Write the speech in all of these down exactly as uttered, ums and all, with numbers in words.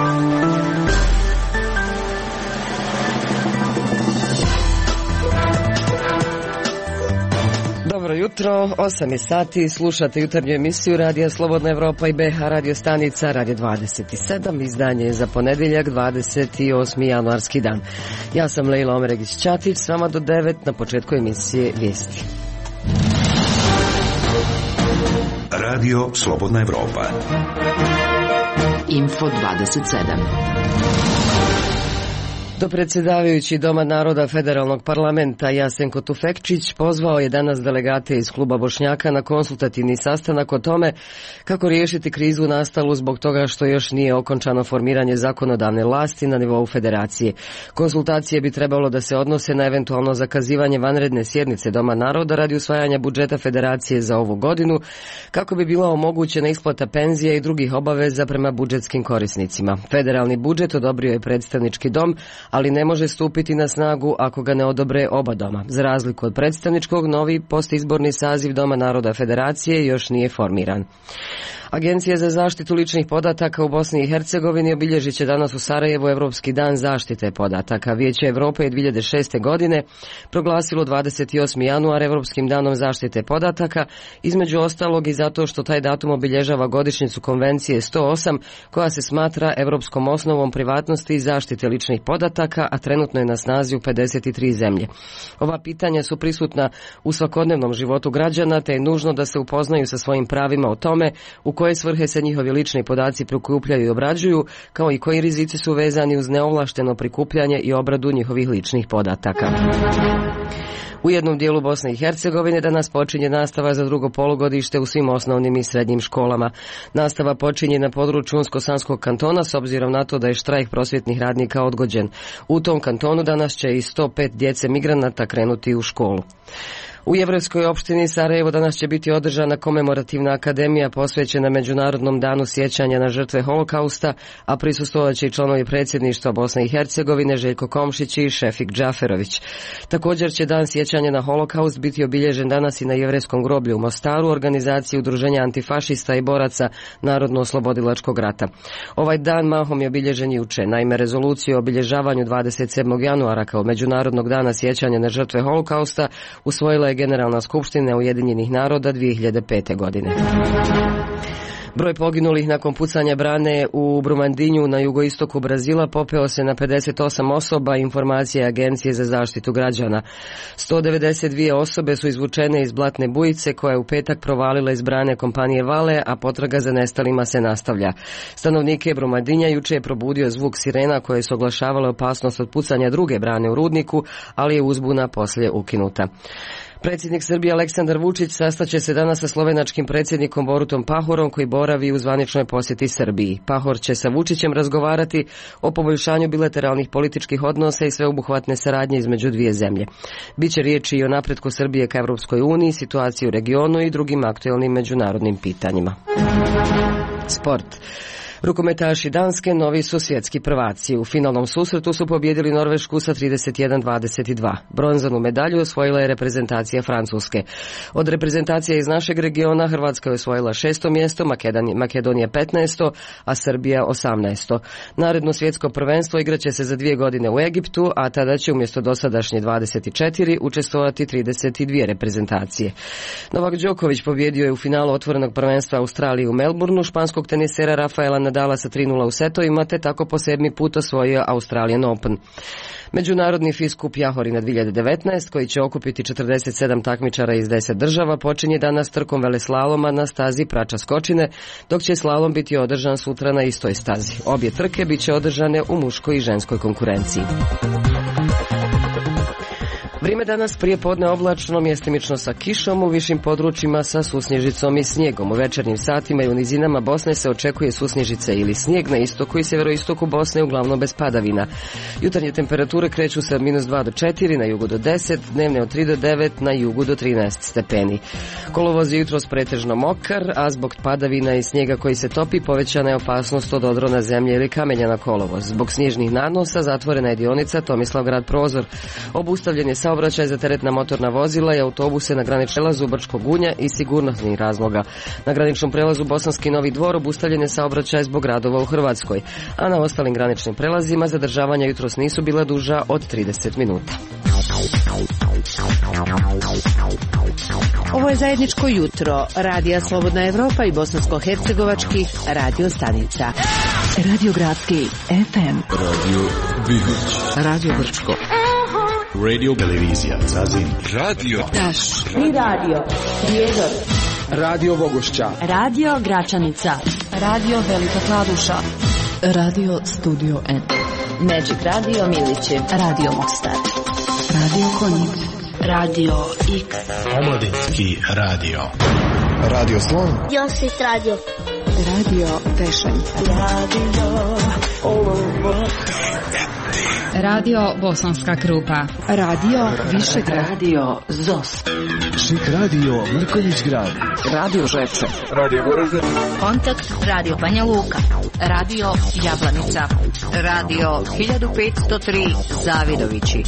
Dobro jutro, osam je sati, slušate jutarnju emisiju Radija Slobodna Evropa i B H radio stanica Radio dvadeset sedam, izdanje je za ponedjeljak dvadeset osmi januarski dan. Ja sam Lejla Omeregić-Ćatić, s vama do devet na početku emisije Vijesti. Radio Slobodna Evropa. Info dvadeset sedam. Dopredsjedavajući Doma naroda Federalnog parlamenta Jasenko Tufekčić pozvao je danas delegate iz kluba Bošnjaka na konsultativni sastanak o tome kako riješiti krizu nastalu zbog toga što još nije okončano formiranje zakonodavne vlasti na nivou federacije. Konsultacije bi trebalo da se odnose na eventualno zakazivanje vanredne sjednice Doma naroda radi usvajanja budžeta federacije za ovu godinu, kako bi bila omogućena isplata penzija i drugih obaveza prema budžetskim korisnicima. Federalni budžet odobrio je predstavnički dom, ali ne može stupiti na snagu ako ga ne odobre oba doma. Za razliku od predstavničkog, novi postizborni saziv Doma naroda federacije još nije formiran. Agencija za zaštitu ličnih podataka u Bosni i Hercegovini obilježit će danas u Sarajevu Evropski dan zaštite podataka. Vijeće Evrope je dvije hiljade šeste. godine proglasilo dvadeset osmi januar Evropskim danom zaštite podataka, između ostalog i zato što taj datum obilježava godišnjicu Konvencije sto osam, koja se smatra evropskom osnovom privatnosti i zaštite ličnih podataka, a trenutno je na snazi u pedeset tri zemlje. Ova pitanja su prisutna u svakodnevnom životu građana, te je nužno da se upoznaju sa svojim pravima o tome u koje svrhe se njihovi lični podaci prikupljaju i obrađuju, kao i koji rizici su vezani uz neovlašteno prikupljanje i obradu njihovih ličnih podataka. U jednom dijelu Bosne i Hercegovine danas počinje nastava za drugo polugodište u svim osnovnim i srednjim školama. Nastava počinje na području Unsko-Sanskog kantona s obzirom na to da je štrajk prosvjetnih radnika odgođen. U tom kantonu danas će i sto pet djece migranata krenuti u školu. U Jevrejskoj opštini Sarajevo danas će biti održana komemorativna akademija posvećena Međunarodnom danu sjećanja na žrtve Holokausta, a prisustvovat će i članovi predsjedništva Bosne i Hercegovine Željko Komšić i Šefik Džaferović. Također će dan sjećanja na Holokaust biti obilježen danas i na Jevrejskom groblju u Mostaru, organizaciji Udruženja antifašista i boraca Narodno-oslobodilačkog rata. Ovaj dan mahom je obilježen juče. Naime, rezoluciju o obilježavanju dvadeset sedmog januara kao Međunarodnog dana sjećanja na žrtve Holokausta usvojila je Generalna skupština Ujedinjenih naroda dvije hiljade pete. godine. Broj poginulih nakon pucanja brane u Brumandinju na jugoistoku Brazila popeo se na pedeset osam osoba, informacije Agencije za zaštitu građana. sto devedeset dvije osobe su izvučene iz blatne bujice koja je u petak provalila iz brane kompanije Vale, a potraga za nestalima se nastavlja. Stanovnike Brumandinja juče je probudio zvuk sirena koje su oglašavale opasnost od pucanja druge brane u rudniku, ali je uzbuna poslije ukinuta. Predsjednik Srbije Aleksandar Vučić sastaće se danas sa slovenačkim predsjednikom Borutom Pahorom koji boravi u zvaničnoj posjeti Srbiji. Pahor će sa Vučićem razgovarati o poboljšanju bilateralnih političkih odnosa i sveobuhvatne saradnje između dvije zemlje. Biće riječi i o napretku Srbije ka Evropskoj uniji, situaciji u regionu i drugim aktuelnim međunarodnim pitanjima. Sport. Rukometaši Danske novi su svjetski prvaci. U finalnom susretu su pobjedili Norvešku sa trideset jedan dvadeset dva. Bronzanu medalju osvojila je reprezentacija Francuske. Od reprezentacija iz našeg regiona Hrvatska je osvojila šesto mjesto, Makedonija petnaesto, a Srbija osamnaesto. Naredno svjetsko prvenstvo igraće se za dvije godine u Egiptu, a tada će umjesto dosadašnje dvadeset četiri učestvovati trideset dvije reprezentacije. Novak Đoković pobjedio je u finalu otvorenog prvenstva Australije u Melbourneu španskog tenisera Rafaela Nadala sa tri nula u setovima, te tako po sedmi put osvojio Australian Open. Međunarodni F I S Kup Jahorina dvije hiljade devetnaest, koji će okupiti četrdeset sedam takmičara iz deset država, počinje danas trkom veleslaloma na stazi Prača Skočine, dok će slalom biti održan sutra na istoj stazi. Obje trke bit će održane u muškoj i ženskoj konkurenciji. Vrijeme danas prije podne oblačno, mjestimično sa kišom, u višim područjima sa susnježicom i snijegom. U večernjim satima i u nizinama Bosne se očekuje susnježice ili snijeg, na istoku i sjeveroistoku Bosne uglavnom bez padavina. Jutarnje temperature kreću se od minus dva do četiri, na jugu do deset, dnevne od tri do devet, na jugu do trinaest stepeni. Kolovoz je jutros pretežno mokar, a zbog padavina i snijega koji se topi povećana je opasnost od odrona zemlje ili kamenja na kolovoz. Zbog snježnih nanosa zatvorena je dionica Tomislavgrad Prozor. Obustavljen je saobraćaj za teretna motorna vozila i autobuse na graničnom prelazu Brčkog Gunja i sigurnosnih razloga. Na graničnom prelazu Bosanski Novi Dvor obustavljen je saobraćaj zbog radova u Hrvatskoj, a na ostalim graničnim prelazima zadržavanja jutros nisu bila duža od trideset minuta. Ovo je zajedničko jutro Radija Slobodna Evropa i bosansko-hercegovačkih radio stanica. Radio Gradski F M, Radio Bihać, Radio Brčko, Radio Televizija Zazin, Radio Taš i Radio Prijedor, Radio Bogošća, Radio Gračanica, Radio Velika Kladuša, Radio Studio N, Magic Radio Milići, Radio Mostar, Radio Konjic, Radio X, Omladinski radio, Radio Slon, Josis Radio, Radio Tešanj, Radio Radio Bosanska Krupa, Radio Višegrad, Radio Zos, Šik Radio Mrkonjić Grad, Radio Žepče, Radio Goražde, Kontakt Radio Banja Luka, Radio Jablanica, Radio hiljadu petsto tri Zavidovići.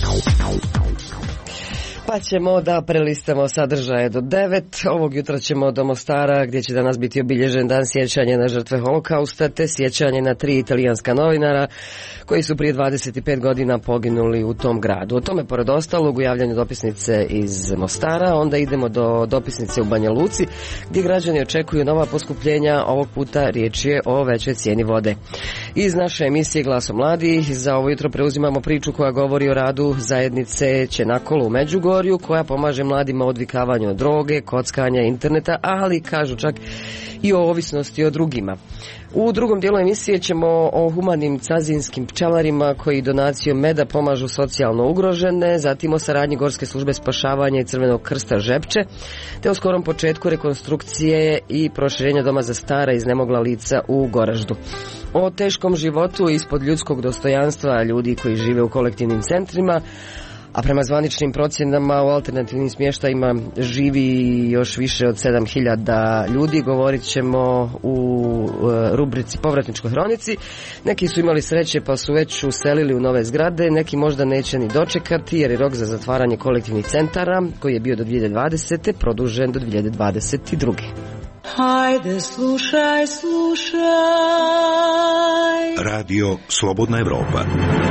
Pa ćemo da prelistamo sadržaje do devet. Ovog jutra ćemo do Mostara, gdje će danas biti obilježen dan sjećanja na žrtve holokausta, te sjećanje na tri italijanska novinara koji su prije dvadeset pet godina poginuli u tom gradu. O tome, pored ostalog, u javljanju dopisnice iz Mostara, onda idemo do dopisnice u Banja Luci, gdje građani očekuju nova poskupljenja. Ovog puta riječ je o većoj cijeni vode. Iz naše emisije Glaso mladih za ovo jutro preuzimamo priču koja govori o radu zajednice Čenakolo u Međugorju, koja pomaže mladima u odvikavanju od droge, kockanja, interneta, ali kažu čak i o ovisnosti o drugima. U drugom dijelu emisije ćemo o humanim cazinskim pčelarima koji donacijom meda pomažu socijalno ugrožene, zatim o saradnji Gorske službe spašavanja i Crvenog krsta Žepče, te o skorom početku rekonstrukcije i proširenja doma za stara iznemogla lica u Goraždu. O teškom životu ispod ljudskog dostojanstva ljudi koji žive u kolektivnim centrima, a prema zvaničnim procjenama u alternativnim smještajima živi još više od sedam hiljada ljudi. Govorit ćemo u rubrici Povratničkoj hronici. Neki su imali sreće pa su već uselili u nove zgrade, neki možda neće ni dočekati jer je rok za zatvaranje kolektivnih centara, koji je bio do dvije hiljade dvadesete. produžen do dvije hiljade dvadeset druge. Hajde slušaj, slušaj. Radio Slobodna Evropa.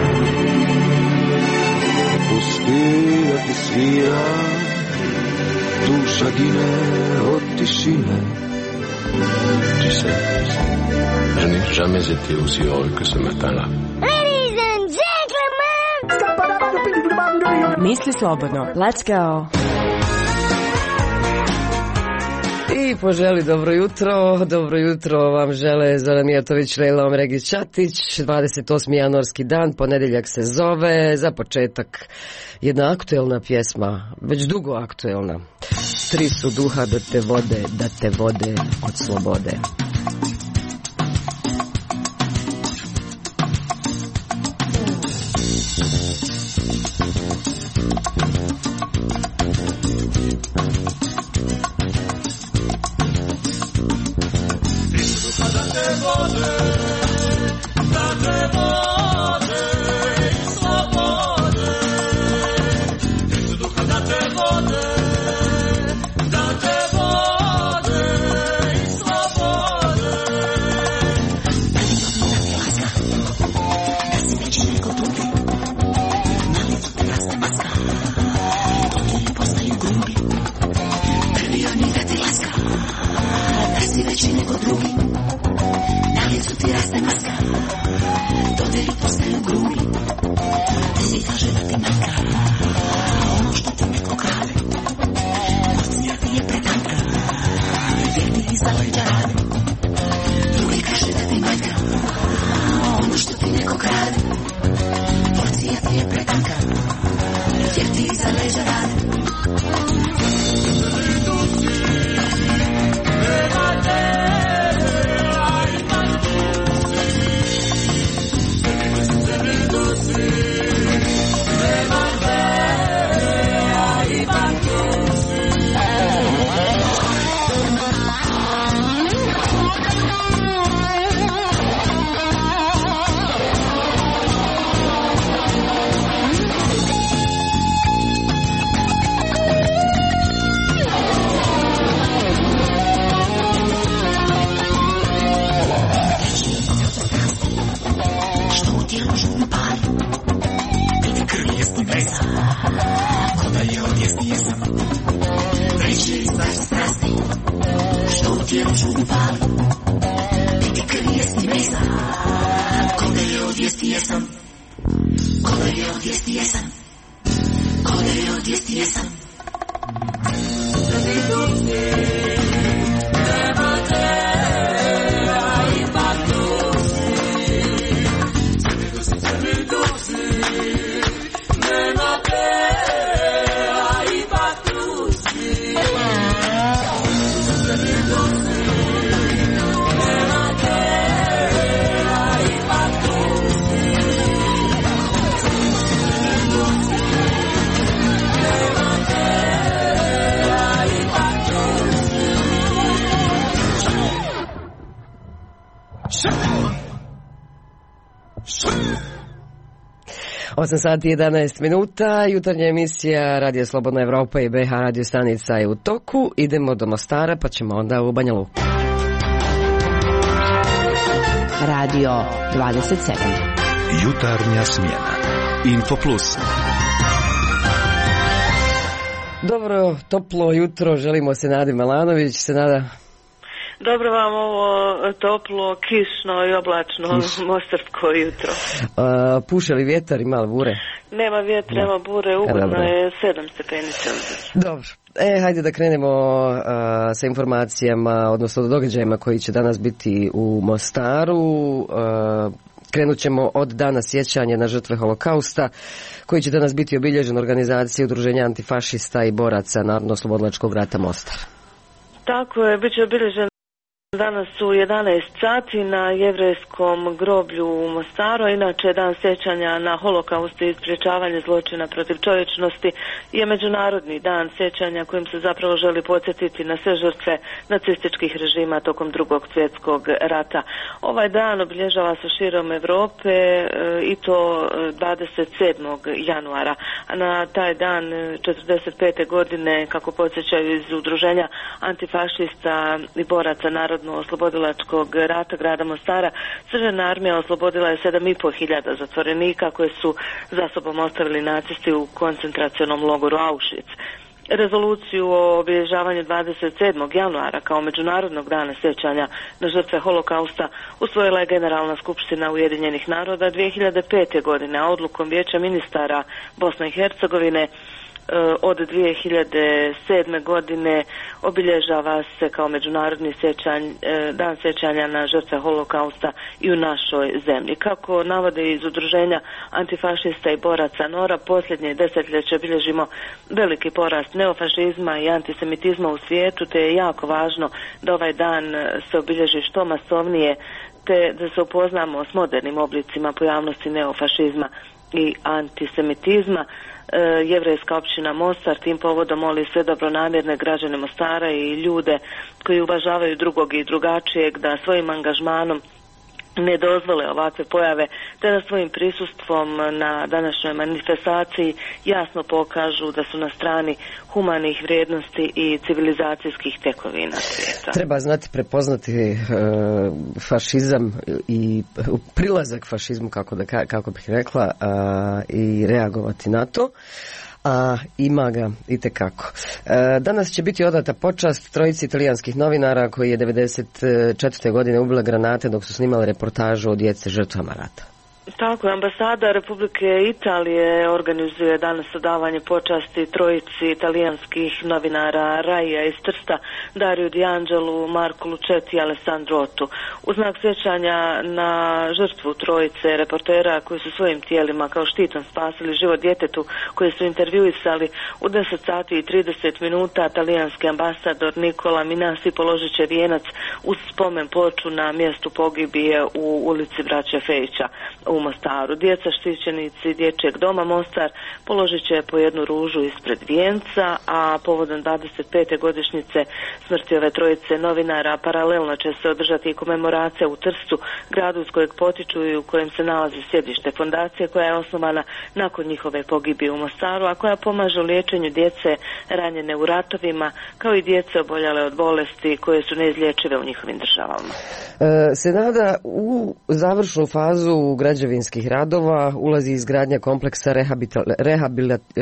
Pusti da ti svira, duša gine od tišine. Tu sais, je n'ai jamais été aussi heureux que ce matin-là. Ladies and gentlemen, Misli slobodno, let's go. I poželi dobro jutro, dobro jutro vam žele Zoran Mijatović, Lejla Omregić Čatić. Dvadeset osmi januarski dan, ponedjeljak se zove. Za početak jedna aktuelna pjesma, već dugo aktuelna. Tri su duha da te vode, da te vode od slobode. tijelo žugu pali, biti krije s njime jesam, kod je od vijesti jesam, kod je od vijesti jesam, kod je od vijesti jesam. Nema te, a ipak tu si, crni dusi, crni dusi, nema te, a ipak tu si. osam sati i jedanaest minuta, jutarnja emisija Radio Slobodna Evropa i B H radio stanica je u toku. Idemo do Mostara pa ćemo onda u Banja Luku. Radio dvadeset sedam. Jutarnja smjena. Info Plus. Dobro, toplo jutro, želimo Senadi Malanović. Senada. Dobro vam ovo toplo, kišno i oblačno Kiš. Mostarsko jutro. Uh, puše li vjetar, ima li bure? Nema vjetra, nema bure, ugodno je sedam stepeni Celzijusa. Dobro. E, hajde da krenemo uh, sa informacijama, odnosno događajima koji će danas biti u Mostaru. Uh, Krenut ćemo od dana sjećanja na žrtve holokausta, koji će danas biti obilježen organizacije Udruženja antifašista i boraca Narodno-oslobodilačkog rata Mostar. Tako je, bit će obilježen danas u jedanaest sati na jevrejskom groblju u Mostaru. Inače, dan sjećanja na holokaust i sprječavanje zločina protiv čovječnosti je međunarodni dan sjećanja kojim se zapravo želi podsjetiti na sve žrtve nacističkih režima tokom drugog svjetskog rata. Ovaj dan obilježava se širom Europe i to dvadeset sedmog januara. A na taj dan četrdeset pete godine, kako podsjećaju iz Udruženja antifašista i boraca Narodno-oslobodilačkog rata grada Mostara, Crvena armija oslobodila je sedam i pol hiljada zatvorenika koje su za sobom ostavili nacisti u koncentracionom logoru Auschwitz. Rezoluciju o obilježavanju dvadeset sedmog januara kao međunarodnog dana sjećanja na žrtve holokausta usvojila je Generalna skupština Ujedinjenih naroda dvije hiljade pete. godine, a odlukom Vijeća ministara Bosne i Hercegovine od dvije hiljade sedme. godine obilježava se kao međunarodni sjećanj, dan sjećanja na žrtve holokausta i u našoj zemlji. Kako navode iz Udruženja antifašista i boraca Nora, posljednje desetljeće bilježimo veliki porast neofašizma i antisemitizma u svijetu, te je jako važno da ovaj dan se obilježi što masovnije, te da se upoznamo s modernim oblicima pojavnosti neofašizma i antisemitizma. Jevrejska općina Mostar tim povodom moli sve dobronamjerne građane Mostara i ljude koji uvažavaju drugog i drugačijeg da svojim angažmanom ne dozvole ovakve pojave, te da svojim prisustvom na današnjoj manifestaciji jasno pokažu da su na strani humanih vrijednosti i civilizacijskih tekovina svijeta. Treba znati prepoznati e, fašizam i prilazak fašizmu, kako, da, kako bih rekla, a, i reagovati na to. A ima ga itekako. E, danas će biti odata počast trojici italijanskih novinara koji je devedeset četvrte. godine ubila granate dok su snimali reportažu o djece žrtvama rata. Tako je, ambasada Republike Italije organizuje danas odavanje počasti trojici italijanskih novinara Raija iz Trsta, Dariju D'Angelu, Marku Lucetti i Alessandro Otu. U znak sjećanja na žrtvu trojice reportera koji su svojim tijelima kao štitom spasili život djetetu koji su intervjuisali, u deset sati i trideset minuta talijanski ambasador Nikola Minasi položit će vijenac uz spomen ploču na mjestu pogibije u ulici Braće Fejića u Mostaru. Djeca štićenici Dječjeg doma Mostar položit će po jednu ružu ispred vijenca, a povodom dvadeset pete godišnjice smrti ove trojice novinara paralelno će se održati i komemoracija u Trstu, gradu iz kojeg potiču i u kojem se nalazi sjedište fondacije koja je osnovana nakon njihove pogibije u Mostaru, a koja pomaže u liječenju djece ranjene u ratovima, kao i djece oboljele od bolesti koje su neizlječive u njihovim državama. E, Senada, u završnu fazu građevinskih radova ulazi izgradnja kompleksa rehabilitacije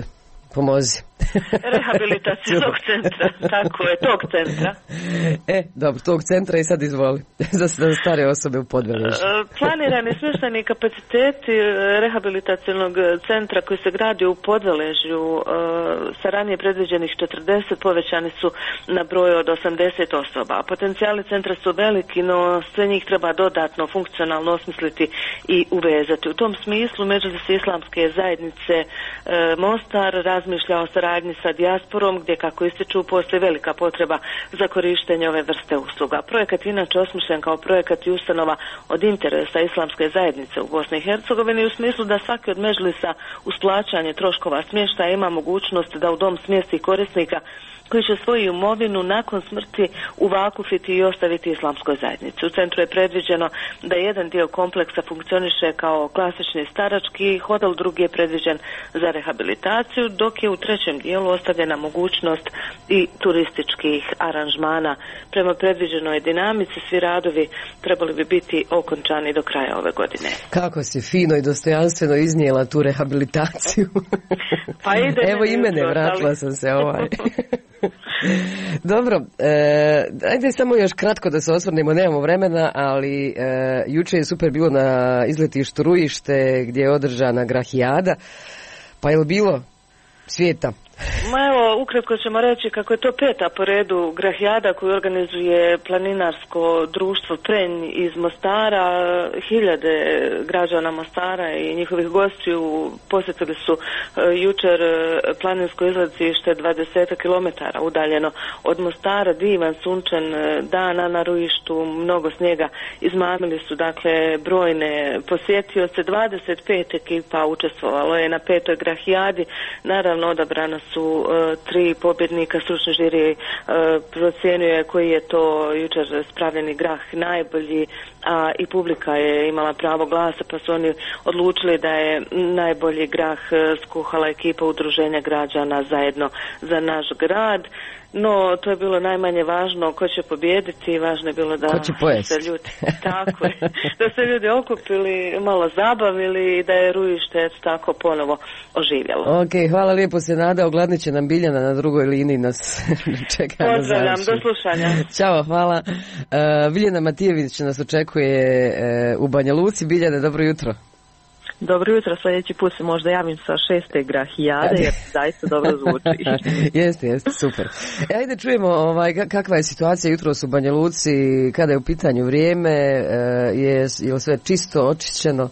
Pomozi. Rehabilitacijskog centra, tako je, tog centra. E, dobro, tog centra i sad izvoli, za, za stare osobe u Podvelježju. Planirani smještajni kapaciteti rehabilitacijnog centra koji se gradi u Podveležju sa ranije predviđenih četrdeset povećani su na broj od osamdeset osoba. Potencijali centra su veliki, no sve njih treba dodatno funkcionalno osmisliti i uvezati. U tom smislu Medžlis islamske zajednice Mostar razmišlja o saradnji sa dijasporom, gdje, kako ističu, postoji velika potreba za korištenje ove vrste usluga. Projekat je inače osmišljen kao projekat i ustanova od interesa islamske zajednice u Bosni i Hercegovini u smislu da svaki od Medžlisa uz plaćanje troškova smještaja ima mogućnost da u dom smjesti korisnika koji će svoju imovinu nakon smrti uvakufiti i ostaviti islamskoj zajednici. U centru je predviđeno da jedan dio kompleksa funkcioniše kao klasični starački hodal, drugi je predviđen za rehabilitaciju, dok je u trećem dijelu ostavljena mogućnost i turističkih aranžmana. Prema predviđenoj dinamici svi radovi trebali bi biti okončani do kraja ove godine. Kako si fino i dostojanstveno iznijela tu rehabilitaciju. Pa ide Evo i mene, vratila sam se ovaj. Dobro, e, ajde samo još kratko da se osvrnemo, nemamo vremena, ali e, juče je super bilo na izletištu Rujište gdje je održana grahijada, pa je li bilo svijeta? Ma evo, ukratko ćemo reći kako je to peta po redu grahijada koju organizuje planinarsko društvo Prenj iz Mostara. Hiljade građana Mostara i njihovih gostiju posjetili su uh, jučer planinsko izletište dvadeset kilometara udaljeno od Mostara, divan sunčan dan na Rujištu, mnogo snijega, izmamili su dakle brojne posjetioce, dvadeset pet ekipa učestvovalo je na petoj grahijadi, naravno odabrana su uh, tri pobjednika, stručni žiri uh, procjenjuje koji je to jučer spravljeni grah najbolji, a i publika je imala pravo glasa, pa su oni odlučili da je najbolji grah skuhala ekipa udruženja građana zajedno za naš grad. No, to je bilo najmanje važno ko će pobijediti, važno je bilo da se ljudi, tako je, da se ljudi okupili, malo zabavili i da je Rujište tako ponovo oživjelo. Ok, hvala lijepo se Nada, ogladnit će nam Biljana na drugoj liniji, nas čeka na Pozdravljam, do slušanja. Ćao, hvala. Uh, Biljana Matijević nas očekuje uh, u Banja Luci. Biljana, dobro jutro. Dobro jutro, sljedeći put se možda javim sa šeste grahijade, jer zaista dobro zvuči. Jeste, jeste, super. E, ajde čujemo ovaj, kakva je situacija jutros u Banja Luci, kada je u pitanju vrijeme, je, je li sve čisto, očišćeno?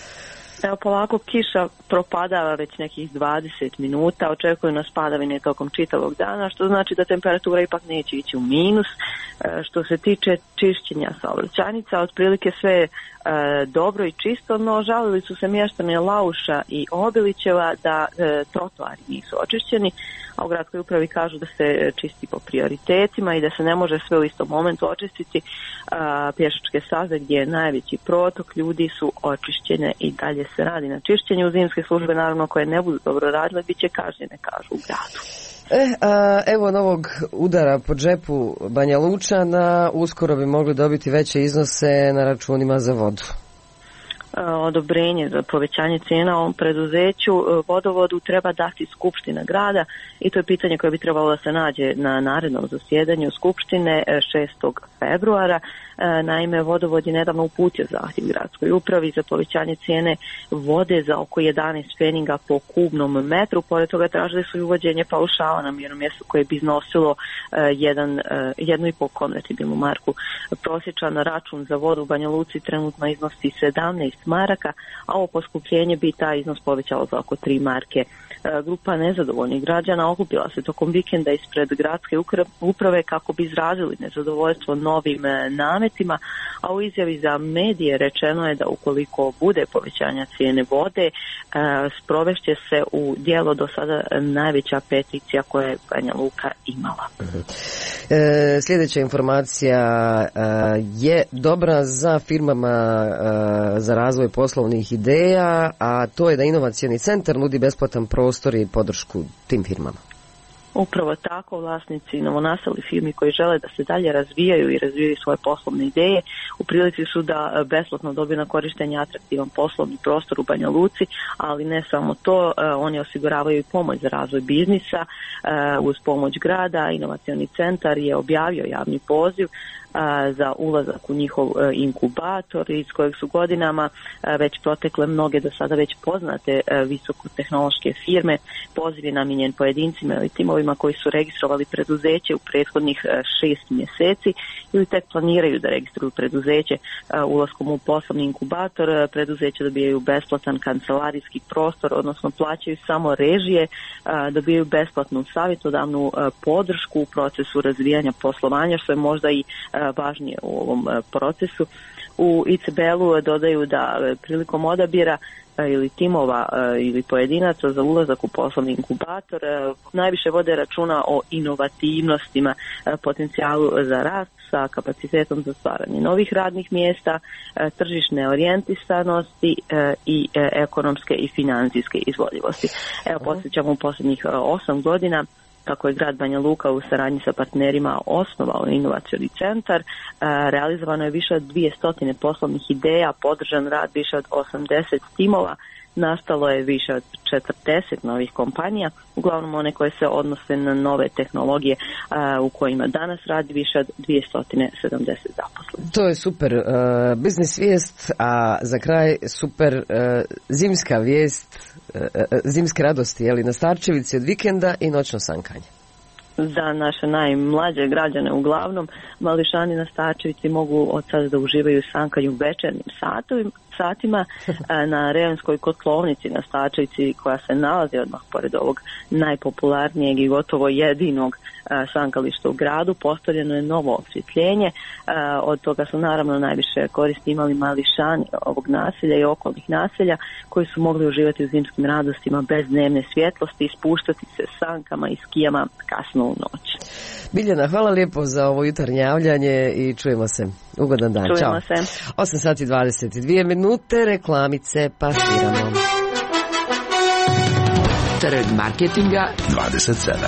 Evo, polako kiša propadava već nekih dvadeset minuta, očekuju nas padavine tokom čitavog dana, što znači da temperatura ipak neće ići u minus. Što se tiče čišćenja saobraćajnica, otprilike sve e, dobro i čisto, no žalili su se mještani Lauša i Obilićeva da e, trotoari nisu očišćeni, a u gradskoj upravi kažu da se čisti po prioritetima i da se ne može sve u istom momentu očistiti. A, pješačke staze gdje je najveći protok ljudi su očišćene i dalje se radi na čišćenju. Zimske službe, naravno, koje ne budu dobro radile, bit će kažnjene, kažu u gradu. E, a, evo novog udara po džepu Banja Lučana, uskoro bi mogli dobiti veće iznose na računima za vodu. Odobrenje za povećanje cijena ovom preduzeću vodovodu treba dati Skupština grada i to je pitanje koje bi trebalo da se nađe na narednom zasjedanju Skupštine šestog februara. Naime, vodovod je nedavno uputio zahtjev gradskoj upravi za povećanje cijene vode za oko jedanaest pfeninga po kubnom metru. Pored toga tražili su i uvođenje paušala na mjernom mjestu koje bi iznosilo jedan, jednu i pol konvertibilnu marku. Prosječan račun za vodu u Banja Luci trenutno iznosi sedamnaest maraka, a ovo poskupljenje bi taj iznos povećalo za oko tri marke. Grupa nezadovoljnih građana okupila se tokom vikenda ispred gradske uprave kako bi izrazili nezadovoljstvo novim nametima, a u izjavi za medije rečeno je da ukoliko bude povećanja cijene vode, sprovešće se u djelo do sada najveća peticija koja je Banja Luka imala. E, sljedeća informacija e, je dobra za firmama e, za razvoj poslovnih ideja, a to je da inovacioni centar nudi besplatan prostor i podršku tim firmama. Upravo tako, vlasnici novonastali firmi koji žele da se dalje razvijaju i razvijaju svoje poslovne ideje, u prilici su da besplatno dobiju na korištenje atraktivan poslovni prostor u Banja Luci, ali ne samo to, oni osiguravaju i pomoć za razvoj biznisa. Uz pomoć grada, inovacioni centar je objavio javni poziv za ulazak u njihov inkubator iz kojeg su godinama već protekle mnoge do sada već poznate visokotehnološke firme. Poziv je namijenjen pojedincima ili timovima koji su registrovali preduzeće u prethodnih šest mjeseci ili tek planiraju da registruju preduzeće. Ulaskom u poslovni inkubator preduzeće dobijaju besplatan kancelarijski prostor, odnosno plaćaju samo režije, dobijaju besplatnu savjetodavnu podršku u procesu razvijanja poslovanja, što je možda i važnije u ovom procesu. U I C B L-u dodaju da prilikom odabira ili timova ili pojedinaca za ulazak u poslovni inkubator najviše vode računa o inovativnostima, potencijalu za rast sa kapacitetom za stvaranje novih radnih mjesta, tržišne orijentisanosti i ekonomske i financijske izvodljivosti. Evo, podsjećamo u posljednjih osam godina kako je grad Banja Luka u saradnji sa partnerima osnovao inovacioni centar, realizovano je više od dvije stotine poslovnih ideja, podržan rad više od osamdeset timova, nastalo je više od četrdeset novih kompanija, uglavnom one koje se odnose na nove tehnologije u kojima danas radi više od dvjesto sedamdeset zaposlenih. To je super uh, biznis vijest, a za kraj super uh, zimska vijest, uh, zimske radosti, jeli, na Starčevici od vikenda i noćno sankanje. Za naše najmlađe građane uglavnom, mališani na Starčevici mogu od sada da uživaju sankanju večernjim satovima, satima na Reonskoj kotlovnici na Starčevici, koja se nalazi odmah pored ovog najpopularnijeg i gotovo jedinog sankališta u gradu. Postavljeno je novo osvjetljenje, od toga su naravno najviše koristi imali mališani ovog naselja i okolnih naselja, koji su mogli uživati u zimskim radostima bez dnevne svjetlosti i spuštati se sankama i skijama kasno u noć. Biljana, hvala lijepo za ovo jutarnje javljanje i čujemo se. Ugodan dan. Čujemo Ćao. se. osam sati dvadeset dvije minute, reklamice, pa sviramo. Trg marketinga dvadeset sedam.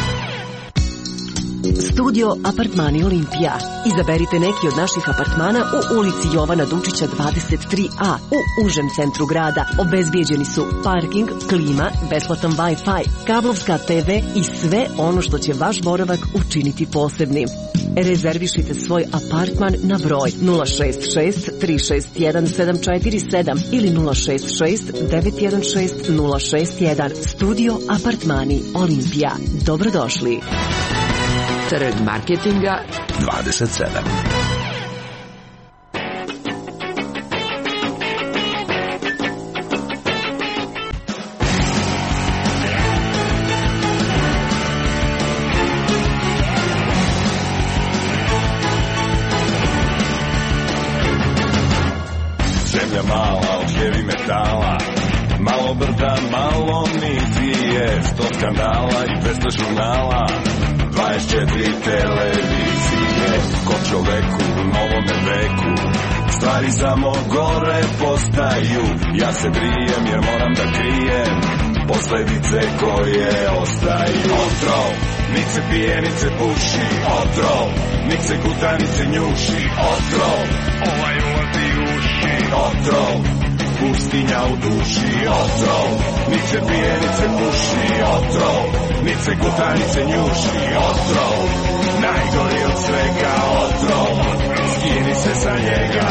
Studio Apartmani Olimpija. Izaberite neki od naših apartmana u ulici Jovana Dučića dvadeset tri a u užem centru grada. Obezbijeđeni su parking, klima, besplatan Wi-Fi, kablovska te ve i sve ono što će vaš boravak učiniti posebnim. Rezervišite svoj apartman na broj nula šest šest tri šest jedan sedam četiri sedam ili nula šest šest devet jedan šest nula šest jedan. Studio Apartmani Olimpija. Dobrodošli. Trg marketinga dvadeset sedam. Zemlja mala od heavy metala, malo brda, malo nizije, sto skandala i dvesta žurnala, dvadeset četiri televizije. Ko čoveku u novome veku stvari samo gore postaju. Ja se brijem jer moram da krijem posljedice koje ostaju. Otrov, nic se pije, nic se puši. Otrov, nic se guta, nic se njuši. Otrov, ovaj ulazi u uši. Otrov, pustinja u duši. Otrov, nic se pije, nic se puši. Otrov, nic se guta, nic se njuši. Otrov, najgori od svega. Otrov, skini se sa njega.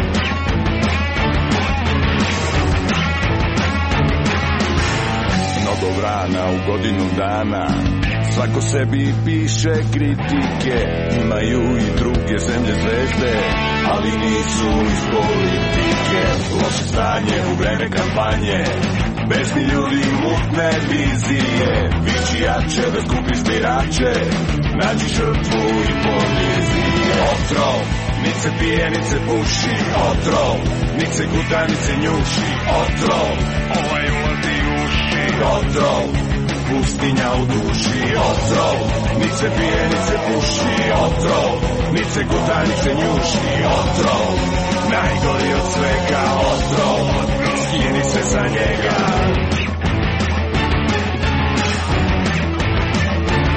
Mnogo vrana u godinu dana, svako sebi piše kritike. Imaju i druge zemlje zvezde, ali nisu iz politike. Loše stanje u vreme kampanje, besni ljudi, mutne vizije. Vići jače da skupiš birače, nađi žrtvu i ponizije. Otrov, nic se pije, nic se puši. Otrov, nic se guta, nic se njuši. Otrov, ovaj ulazi u uši. Otrov, pustinja u duši. Otrov, nic se pije, nic se puši. Otrov, nic se guta, nic se njuši. Otrov, najgori od svega. Otrov, skini se sa njega.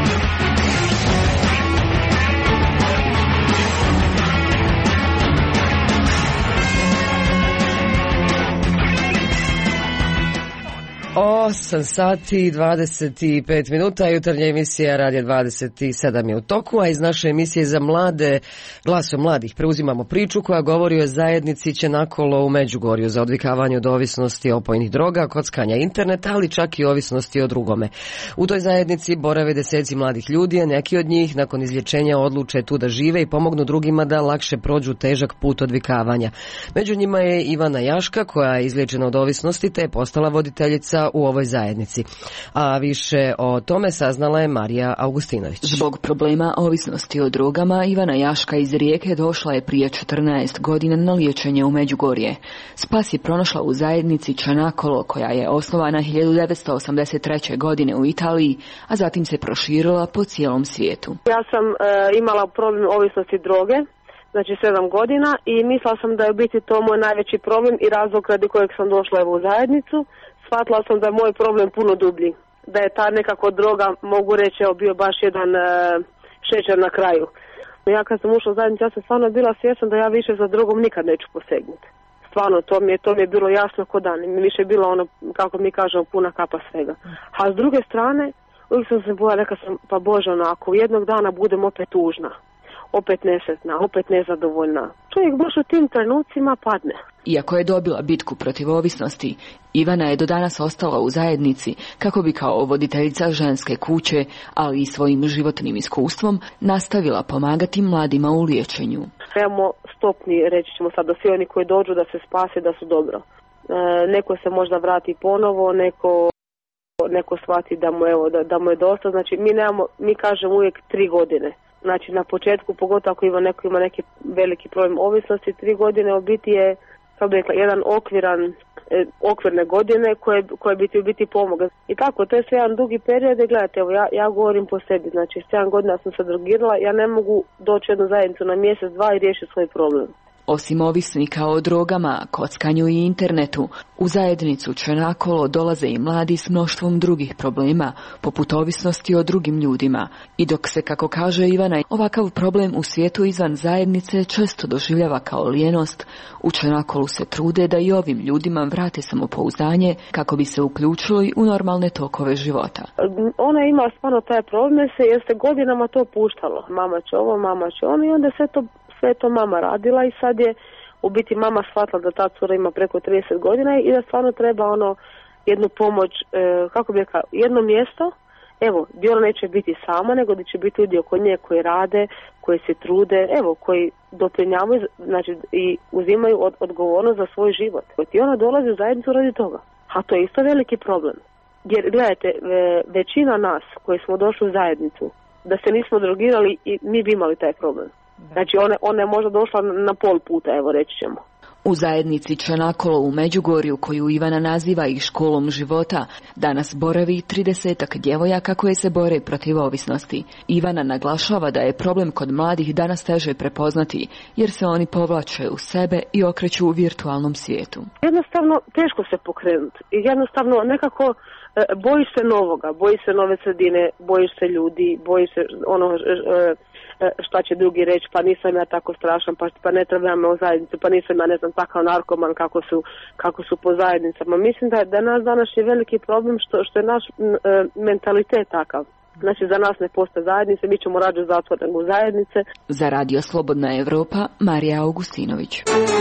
osam sati i dvadeset pet minuta, jutarnja emisija Radio dvadeset sedam je u toku, a iz naše emisije za mlade, Glasom mladih, preuzimamo priču koja govori o zajednici Čenakolo u Međugorju za odvikavanje od ovisnosti opojnih droga, kockanja interneta, ali čak i ovisnosti o drugome. U toj zajednici borave deseci mladih ljudi, a neki od njih nakon izlječenja odluče tu da žive i pomognu drugima da lakše prođu težak put odvikavanja. Među njima je Ivana Jaška koja je izliječena od ovisnosti te je postala voditeljica u ovoj zajednici. A više o tome saznala je Marija Augustinović. Zbog problema ovisnosti o drogama, Ivana Jaška iz Rijeke došla je prije četrnaest godina na liječenje u Međugorje. Spas je pronašla u zajednici Čenakolo, koja je osnovana hiljadu devetsto osamdeset treće. godine u Italiji, a zatim se proširila po cijelom svijetu. Ja sam e, imala problem ovisnosti droge, znači sedam godina, i mislila sam da je biti to moj najveći problem i razlog radi kojeg sam došla evo u zajednicu. Shvatila sam da je moj problem puno dublji, da je ta nekako droga, mogu reći, evo, bio baš jedan e, šećer na kraju. Ja kad sam ušla u zajednicu, ja sam stvarno bila svjesna da ja više za drogom nikad neću posegnuti. Stvarno, to mi je, to mi je bilo jasno ko dan. Mi više je bilo ono, kako mi kažemo, puna kapa svega. A s druge strane, uvijek sam se bojala, rekla sam, pa Bože, ono, ako jednog dana budem opet tužna, opet nesretna, opet nezadovoljna, čovjek baš u tim trenucima padne. Iako je dobila bitku protiv ovisnosti, Ivana je do danas ostala u zajednici kako bi kao voditeljica ženske kuće, ali i svojim životnim iskustvom, nastavila pomagati mladima u liječenju. Trebamo stopni, reći ćemo sad, da svi oni koji dođu da se spase, da su dobro. E, neko se možda vrati ponovo, neko, neko shvati da mu, evo, da, da mu je dosta. Znači mi nemamo, mi kažemo uvijek tri godine. Znači na početku, pogotovo ako ima neko ima neki veliki problem ovisnosti, tri godine u biti je, kako bi rekla, jedan okviran, e, okvirne godine koje, koje bi ti u biti pomoga. I tako, to je sve jedan dugi period i gledajte, evo ja, ja govorim po sebi, znači sedam godina sam se drogirala, ja ne mogu doći u jednu zajednicu na mjesec, dva i riješiti svoj problem. Osim ovisnika o drogama, kockanju i internetu, u zajednicu Čenakolo dolaze i mladi s mnoštvom drugih problema, poput ovisnosti o drugim ljudima. I dok se, kako kaže Ivana, ovakav problem u svijetu izvan zajednice često doživljava kao lijenost, u Čenakolu se trude da i ovim ljudima vrate samopouzdanje kako bi se uključili u normalne tokove života. Ona ima stvarno taj problem se, jer se godinama to puštalo. Mama će ovo, mama će ono, i onda sve to sve to mama radila i sad je u biti mama shvatila da ta cura ima preko trideset godina i da stvarno treba ono jednu pomoć, e, kako bi rekao, jedno mjesto, evo, gdje ona neće biti sama, nego da će biti ljudi oko nje koji rade, koji se trude, evo, koji doprinjavaju, znači i uzimaju od, odgovornost za svoj život. I ona dolazi u zajednicu radi toga. A to je isto veliki problem. Jer gledajte, e, većina nas koji smo došli u zajednicu, da se nismo drogirali i mi bi imali taj problem. Znači ona, ona je možda došla na pol puta, evo reći ćemo. U zajednici Čenakolo u Međugorju, koju Ivana naziva i školom života, danas boravi tridesetak djevojaka koje se bore protiv ovisnosti. Ivana naglašava da je problem kod mladih danas teže prepoznati, jer se oni povlače u sebe i okreću u virtualnom svijetu. Jednostavno teško se pokrenuti. Jednostavno nekako e, bojiš se novoga, bojiš se nove sredine, bojiš se ljudi, bojiš se ono... E, šta će drugi reći, pa nisam ja tako strašan, pa, pa ne trebam u zajednicu, pa nisam ja, ne znam, takav narkoman kako su, kako su po zajednicama. Mislim da, da nas danas je veliki problem što, što je naš m, e, mentalitet takav. Znači za nas ne postoje zajednice, mi ćemo rađe zatvor nego zajednice. Za Radio Slobodna Evropa, Marija Augustinović.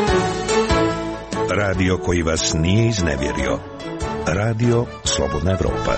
Radio koji vas nije iznevjerio. Radio Slobodna Evropa.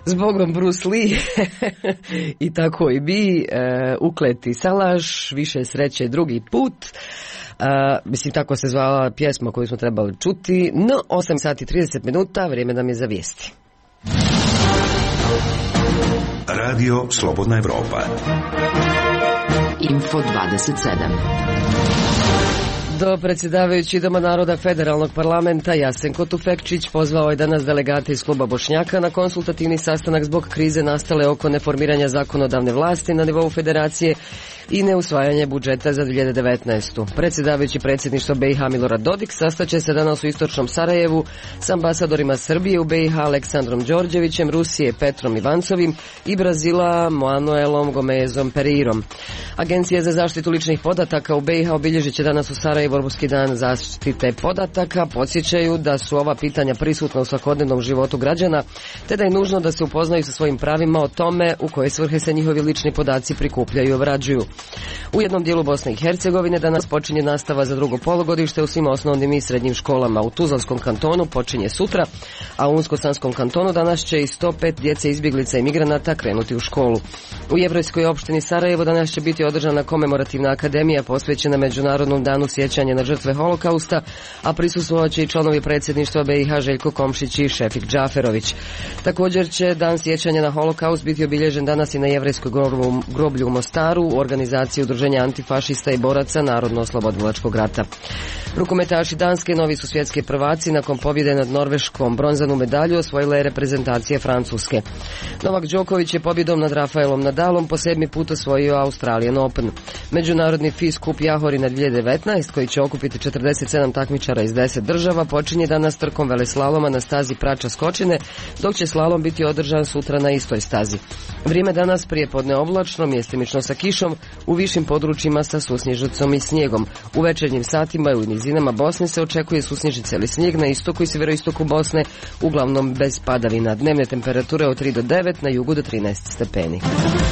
Zbogom Bruce Lee i tako i bi, e, ukleti salaš, više sreće drugi put. Uh, mislim, tako se zvala pjesma koju smo trebali čuti. No, osam sati i trideset minuta, vrijeme nam je za vijesti. Radio Slobodna Evropa. Info dvadeset sedam. Do predsjedavajući Doma naroda Federalnog parlamenta Jasenko Tufekčić pozvao je danas delegate iz kluba Bošnjaka na konsultativni sastanak zbog krize nastale oko neformiranja zakonodavne vlasti na nivou federacije i neusvajanje budžeta za dvije hiljade devetnaestu. Predsjedavajući predsjedništva B i H Milorad Dodik sastaće se danas u istočnom Sarajevu s ambasadorima Srbije u B i H Aleksandrom Đorđevićem, Rusije Petrom Ivancovim i Brazila Manuelom Gomezom Perirom. Agencija za zaštitu ličnih podataka u B i H obilježit će danas u Sarajevu Europski dan zaštite podataka. Podsjećaju da su ova pitanja prisutna u svakodnevnom životu građana, te da je nužno da se upoznaju sa svojim pravima o tome u koje svrhe se njihovi lični podaci prikupljaju i obrađuju. U jednom dijelu Bosne i Hercegovine danas počinje nastava za drugo polugodište u svim osnovnim i srednjim školama. U Tuzlanskom kantonu počinje sutra, a u Unsko-Sanskom kantonu danas će i sto pet djece izbjeglica i migranata krenuti u školu. U Jevrejskoj opštini Sarajevo danas će biti održana komemorativna akademija posvećena Međunarodnom danu sjećanja na žrtve holokausta, a prisustvovat će i članovi predsjedništva B i H Željko Komšić i Šefik Džaferović. Također će dan sjećanja na holokaust biti obilježen danas i na Jevrejskoj groblju u Mostaru u organizaciji Udruženja antifašista i boraca Narodno-oslobodilačkog rata. Rukometaši Danske novi su svjetski prvaci. Nakon pobjede nad Norveškom bronzanu medalju osvojila je reprezentacija Francuske. Novak Đoković je pobjedom nad Rafaelom Nadalom po sedmi put osvojio Australian Open. Međunarodni F I S Kup Jahorina dvije hiljade devetnaest, koji će okupiti četrdeset sedam takmičara iz deset država, počinje danas trkom veleslaloma na stazi Prača Skočine, dok će slalom biti održan sutra na istoj stazi. Vrijeme danas prijepodne oblačno, mjestimično sa kišom, u višim područjima sa susnježicom i snijegom. U večernjim satima i u nizinama Bosne se očekuje susnježica ili snijeg, na istoku i sjeveroistoku Bosne uglavnom bez padavina. Dnevne temperature od tri do devet, na jugu do trinaest stepeni.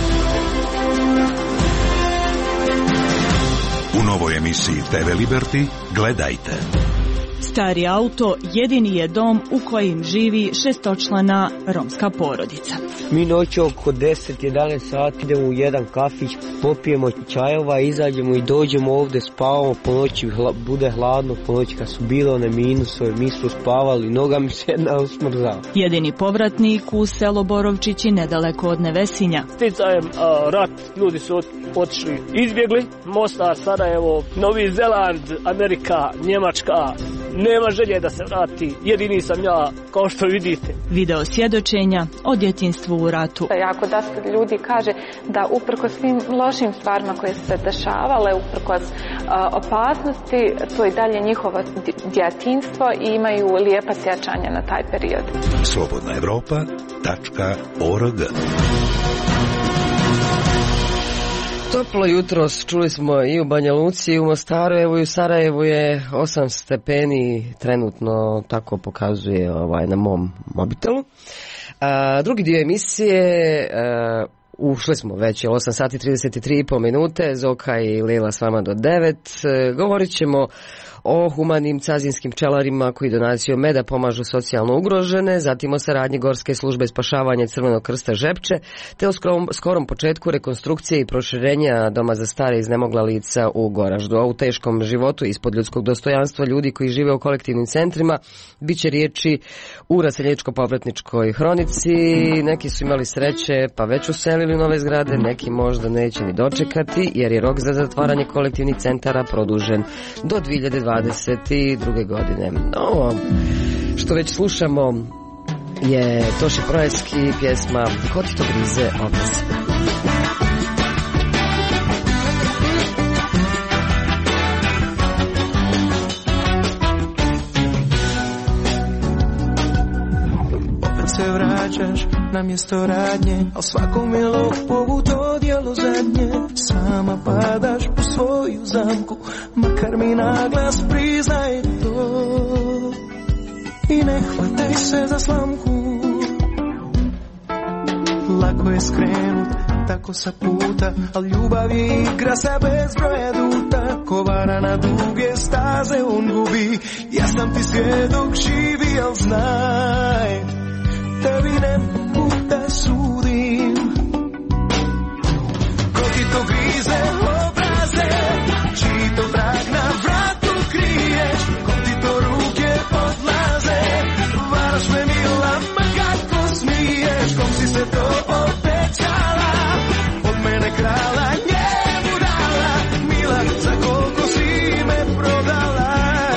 U novoj emisiji T V Liberty gledajte. Stari auto jedini je dom u kojem živi šestočlana romska porodica. Mi noći oko deset jedanaest sati idemo u jedan kafić, popijemo čajova, izađemo i dođemo ovdje, spavamo, po noći hla, bude hladno, po noći kad su bile one minusove, mi smo spavali, noga mi se jedna usmrzala. Jedini povratnik u selo Borovčići nedaleko od Nevesinja. Sticajem uh, rat, ljudi su otišli, izbjegli, Mostar, Sarajevo, Novi Zeland, Amerika, Njemačka. Nema želje da se vrati, jedini sam ja, kao što vidite. Video svjedočenja o djetinjstvu u ratu. Jako dosta ljudi kaže da uprkos svim lošim stvarima koje su se dešavale, uprkos uh, opasnosti, to i dalje njihovo djetinjstvo i imaju lijepa sjećanja na taj period. slobodna evropa tačka org. Toplo jutros, čuli smo i u Banja Luci i u Mostaru, evo i u Sarajevu je osam stepeni, trenutno tako pokazuje ovaj, na mom mobitelu. A, drugi dio emisije, a, ušli smo već, je osam sati trideset tri i pol minute, Zoka i Lila s vama do devet, e, govorit ćemo o humanim cazinskim pčelarima koji donacijom meda pomažu socijalno ugrožene, zatim o saradnji Gorske službe spašavanja Crvenog krsta Žepče, te o skorom, skorom početku rekonstrukcije i proširenja doma za stare i iznemogla lica u Goraždu. A u teškom životu ispod ljudskog dostojanstva ljudi koji žive u kolektivnim centrima bit će riječi u raseljeničko-povratničkoj hronici. Neki su imali sreće pa već uselili u nove zgrade, neki možda neće ni dočekati jer je rok za zatvaranje kolektivnih centara produžen do dvije hiljade dvadeset druge godine. Ovo što već slušamo je Toši Projeski, pjesma Ko ti to grize obraz. Opet se vraćaš na mjesto radnje, a u svakom je lopovu to djelo zadnje. Sama padaš po svoju zamku, makar mi naglas priznaj to. I ne hvataj se za slamku, lako je skrenut tako sa puta, al ljubav je igra sa bezbroja duta. Kovara na duge staze on gubi, ja sam ti svjedok živi, al znaj tebi ne mogu da sudim. Ko ti to grize obraze, čiji to vrag na vratu kriješ, ko ti to ruke odlaze, varaš me mila, ma kako smiješ, kom si se to obećala, od mene krala njemu dala, mila, za koliko si me prodala.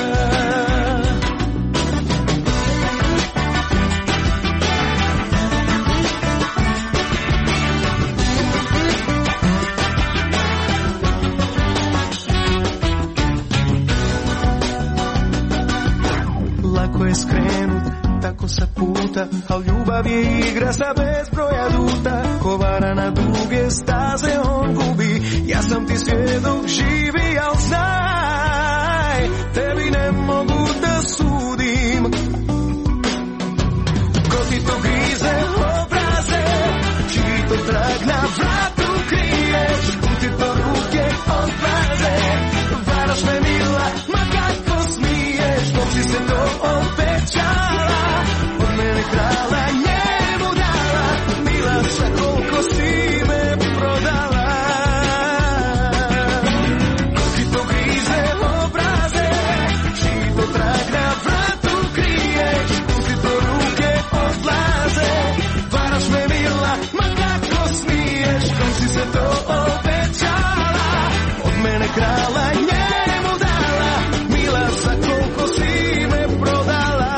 Lako je skrenut tako sa puta, al ljubav je igra sa bezbroj aduta. Ko vara na duge staze on gubi, ja sam ti svjedok živi, al znaj, tebi ne mogu da sudim. Ko ti to grize obraze, čiji to trag na vratu kriješ, ko ti to ruke odlaze, varaš me mila, ma kako smiješ, kom si se to obećala, od mene krala njemu dala, mila, za koliko si me prodala. Ko ti to grize obraze, čiji to trag na vratu kriješ, ko ti to ruke odlaze, varaš me mila, ma kako smiješ, kom si se to obećala, od mene krala njemu dala, mila, za koliko si me prodala.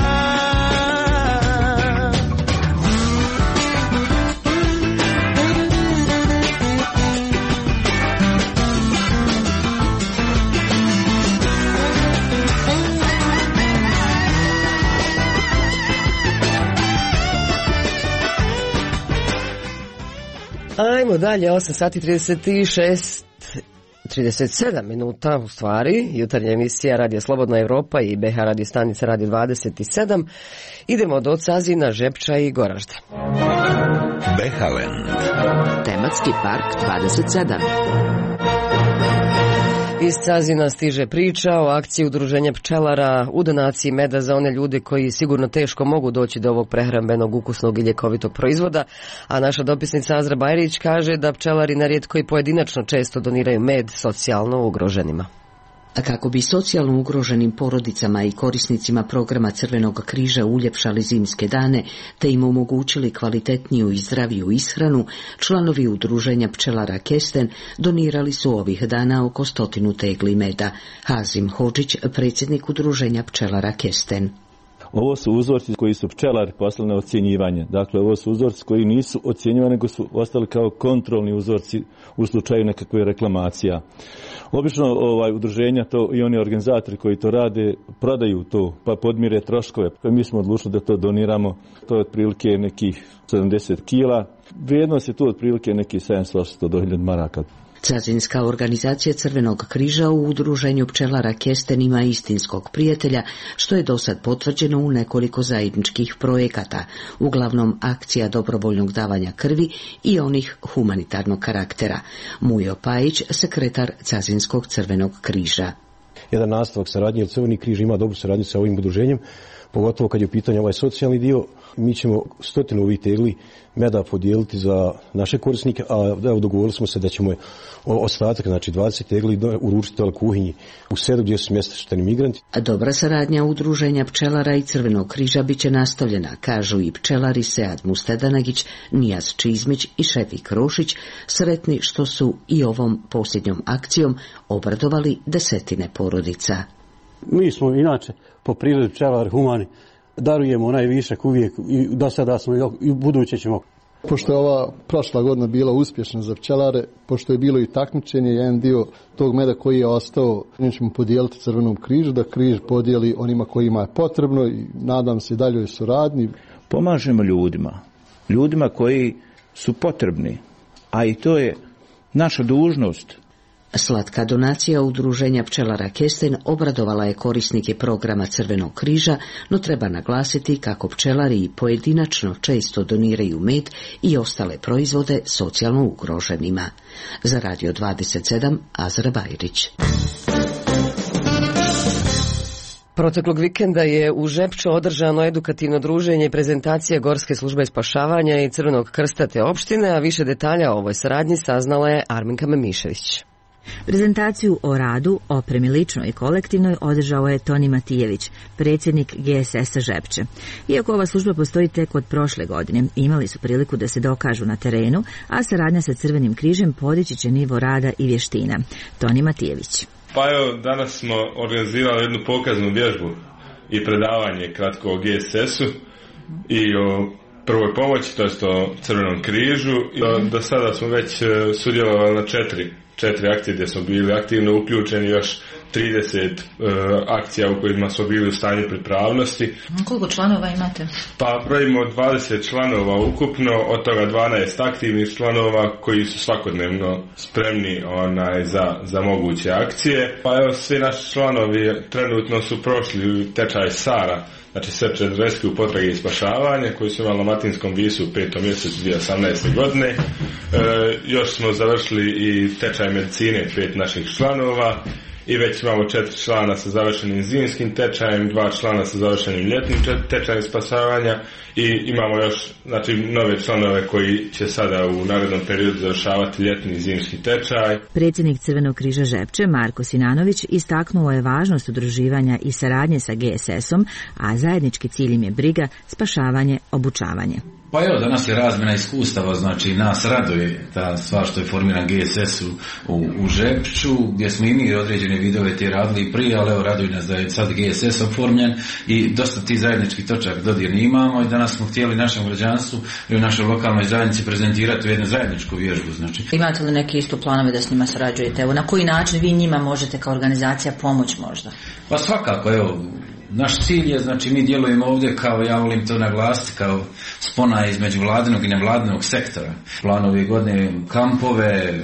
Ajmo dalje, osam sati trideset šest, trideset sedam minuta u stvari, jutarnja emisija Radio Slobodna Evropa i B H radio stanica Radio dvadeset sedam. Idemo do Cazina, Žepča i Goražda. Behaland. Tematski park dvadeset sedam. Iz Cazina stiže priča o akciji udruženja pčelara u donaciji meda za one ljude koji sigurno teško mogu doći do ovog prehrambenog, ukusnog i ljekovitog proizvoda, a naša dopisnica Azra Bajrić kaže da pčelari nerijetko i pojedinačno često doniraju med socijalno ugroženima. A kako bi socijalno ugroženim porodicama i korisnicima programa Crvenog križa uljepšali zimske dane te im omogućili kvalitetniju i zdraviju ishranu, članovi udruženja pčelara Kesten donirali su ovih dana oko stotinu tegli meda. Hazim Hodžić, predsjednik udruženja pčelara Kesten. Ovo su uzorci koji su pčelari poslali na ocjenjivanje. Dakle, ovo su uzorci koji nisu ocjenjivani, nego su ostali kao kontrolni uzorci u slučaju nekakve reklamacija. Obično ovaj, udruženja to, i oni organizatori koji to rade prodaju to, pa podmire troškove. Pa mi smo odlučili da to doniramo. To je otprilike nekih sedamdeset kila. Vrijednost je tu otprilike nekih sedamsto osamsto do hiljadu maraka. Cazinska organizacija Crvenog križa u udruženju pčelara Kesten ima istinskog prijatelja, što je dosad potvrđeno u nekoliko zajedničkih projekata, uglavnom akcija dobrovoljnog davanja krvi i onih humanitarnog karaktera. Mujo Pajić, sekretar Cazinskog Crvenog križa. Jedan nastavak saradnje, jer Crveni križ ima dobru saradnju sa ovim udruženjem, pogotovo kad je u pitanju ovaj socijalni dio. Mi ćemo stotinu ovih tegli meda podijeliti za naše korisnike, a evo dogovorili smo se da ćemo ostatak, znači dvadeset tegli, uručiti u kuhinji u selu gdje su smješteni migranti. Dobra saradnja udruženja pčelara i Crvenog križa bit će nastavljena, kažu i pčelari Sead Mustadanagić, Nijaz Čizmić i Šefik Krošić, sretni što su i ovom posljednjom akcijom obradovali desetine porodica. Mi smo inače po prirodi pčelari humani, darujemo onaj višak uvijek i do sada smo i u buduće ćemo. Pošto je ova prošla godina bila uspješna za pčelare, pošto je bilo i takmičenje, jedan dio tog meda koji je ostao, mi ćemo podijeliti Crvenom križu, da križ podijeli onima kojima je potrebno i nadam se daljoj suradnji. Pomažemo ljudima, ljudima koji su potrebni, a i to je naša dužnost. Slatka donacija udruženja pčelara Kesten obradovala je korisnike programa Crvenog križa, no treba naglasiti kako pčelari i pojedinačno često doniraju med i ostale proizvode socijalno ugroženima. Za Radio dvadeset sedam, Azra Bajrić. Proteklog vikenda je u Žepču održano edukativno druženje i prezentacija Gorske službe spašavanja i Crvenog krsta te opštine, a više detalja o ovoj saradnji saznala je Arminka Memišević. Prezentaciju o radu, opremi ličnoj i kolektivnoj održao je Toni Matijević, predsjednik G S S-a Žepče. Iako ova služba postoji tek od prošle godine, imali su priliku da se dokažu na terenu, a saradnja sa Crvenim križem podići će nivo rada i vještina. Toni Matijević. Pa evo, danas smo organizirali jednu pokaznu vježbu i predavanje kratko o G S S-u i o prvoj pomoći, to jest o Crvenom križu. Do, do sada smo već sudjelovali na četiri, četiri akcije gdje smo bili aktivno uključeni, još trideset uh, akcija u kojima smo bili u stanju pripravnosti. Koliko članova imate? Pa brojimo dvadeset članova ukupno, od toga dvanaest aktivnih članova koji su svakodnevno spremni onaj, za, za moguće akcije. Pa evo, svi naši članovi trenutno su prošli tečaj SARA, znači Search and Rescue, potrage i spašavanje, koji su imali na Matinskom visu u petom mjesecu dvije tisuće osamnaeste. godine. E, još smo završili i tečaj medicine, pet naših članova. I već imamo četiri člana sa završenim zimskim tečajem, dva člana sa završenim ljetnim tečajem spašavanja i imamo još, znači, nove članove koji će sada u narednom periodu završavati ljetni i zimski tečaj. Predsjednik Crvenog križa Žepče, Marko Sinanović, istaknuo je važnost udruživanja i saradnje sa G S S-om, a zajednički cilj im je briga, spašavanje, obučavanje. Pa evo, danas je razmjena iskustava, znači nas raduje ta stvar što je formiran G S S u, u, u Žepču, gdje smo i mi određene vidove te radili i prije, ali evo raduje nas da je sad G S S oformljen i dosta ti zajednički točak dodirni imamo i danas smo htjeli našem građanstvu i u našoj lokalnoj zajednici prezentirati u jednu zajedničku vježbu. Znači. Imate li neke isto planove da s njima surađujete? Evo, na koji način vi njima možete kao organizacija pomoć možda? Pa svakako, evo, naš cilj je, znači mi djelujemo ovdje kao, ja volim to naglasiti, kao spona između vladinog i nevladinog sektora. Planovi godine kampove,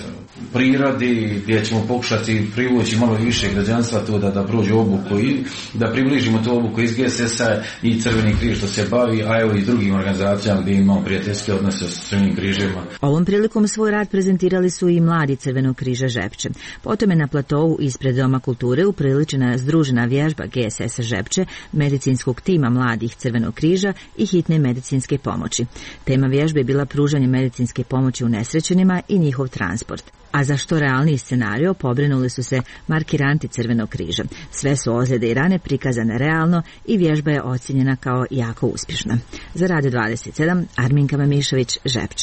prirodi, gdje ćemo pokušati privući malo više građanstva tu da, da prođu obuku i da približimo tu obuku iz G S S-a i Crveni križ što se bavi, a evo i drugim organizacijama gdje imamo prijateljske odnose sa Crvenim križima. Ovom prilikom svoj rad prezentirali su i mladi Crvenog križa Žepče. Potom je na platovu ispred Doma kulture upriličena združena vježba G S S Žepče, medicinskog tima mladih Crvenog križa i hitne medicinske pomoći. Tema vježbe je bila pružanje medicinske pomoći unesrećenima i njihov transport. A za što realniji scenario pobrinuli su se markiranti Crvenog križa. Sve su ozljede i rane prikazane realno i vježba je ocjenjena kao jako uspješna. Za Radio dvadeset sedam, Arminka Memišević, Žepče.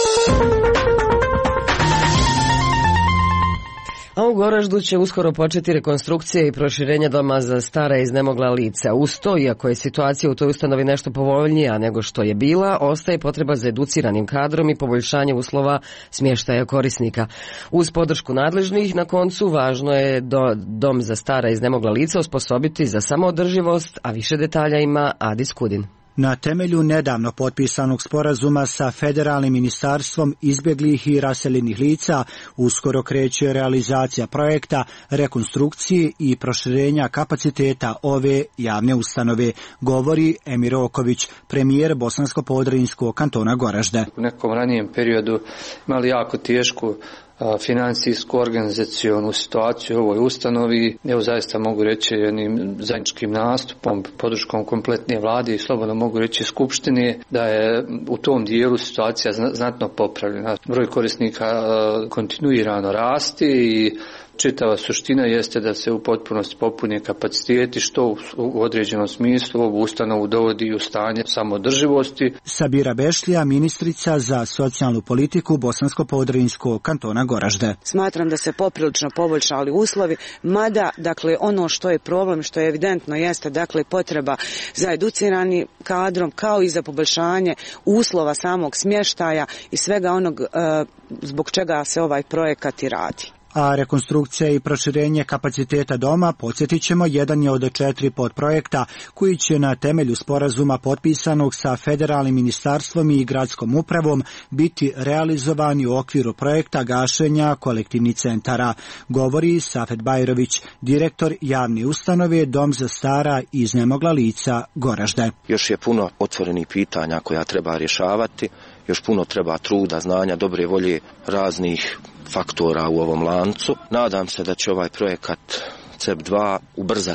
A u Goraždu će uskoro početi rekonstrukcija i proširenje doma za stara i iznemogla lica. Uz to, iako je situacija u toj ustanovi nešto povoljnija nego što je bila, ostaje potreba za educiranim kadrom i poboljšanje uslova smještaja korisnika. Uz podršku nadležnih, na koncu važno je do, dom za stara i iznemogla lica osposobiti za samoodrživost, a više detalja ima Adis Kudin. Na temelju nedavno potpisanog sporazuma sa Federalnim ministarstvom izbjeglih i raseljenih lica uskoro kreće realizacija projekta rekonstrukcije i proširenja kapaciteta ove javne ustanove, govori Emir Oković, premijer Bosansko-Podrinjskog kantona Goražde. U nekom ranijem periodu imali jako tešku financijsku organizacionu situaciju u ovoj ustanovi. Evo zaista mogu reći jednim zajedničkim nastupom, podrškom kompletne vlade i slobodno mogu reći skupštine da je u tom dijelu situacija znatno popravljena. Broj korisnika kontinuirano raste i čitava suština jeste da se u potpunosti popune kapaciteti što u određenom smislu ovu ustanovu dovodi u stanje samodrživosti. Sabira Bešlija, ministrica za socijalnu politiku Bosansko-Podrinjskog kantona Goražde. Smatram da se poprilično poboljšali uslovi, mada dakle ono što je problem, što je evidentno jeste dakle potreba za educirani kadrom kao i za poboljšanje uslova samog smještaja i svega onog e, zbog čega se ovaj projekat i radi. A rekonstrukcija i proširenje kapaciteta doma, podsjetit ćemo, jedan je od četiri podprojekta koji će na temelju sporazuma potpisanog sa Federalnim ministarstvom i gradskom upravom biti realizovani u okviru projekta gašenja kolektivnih centara, govori Safet Bajrović, direktor javne ustanove Dom za stara i iznemogla lica Goražde. Još je puno otvorenih pitanja koja treba rješavati, još puno treba truda, znanja, dobre volje raznih faktora u ovom lancu. Nadam se da će ovaj projekat C E P dva ubrzati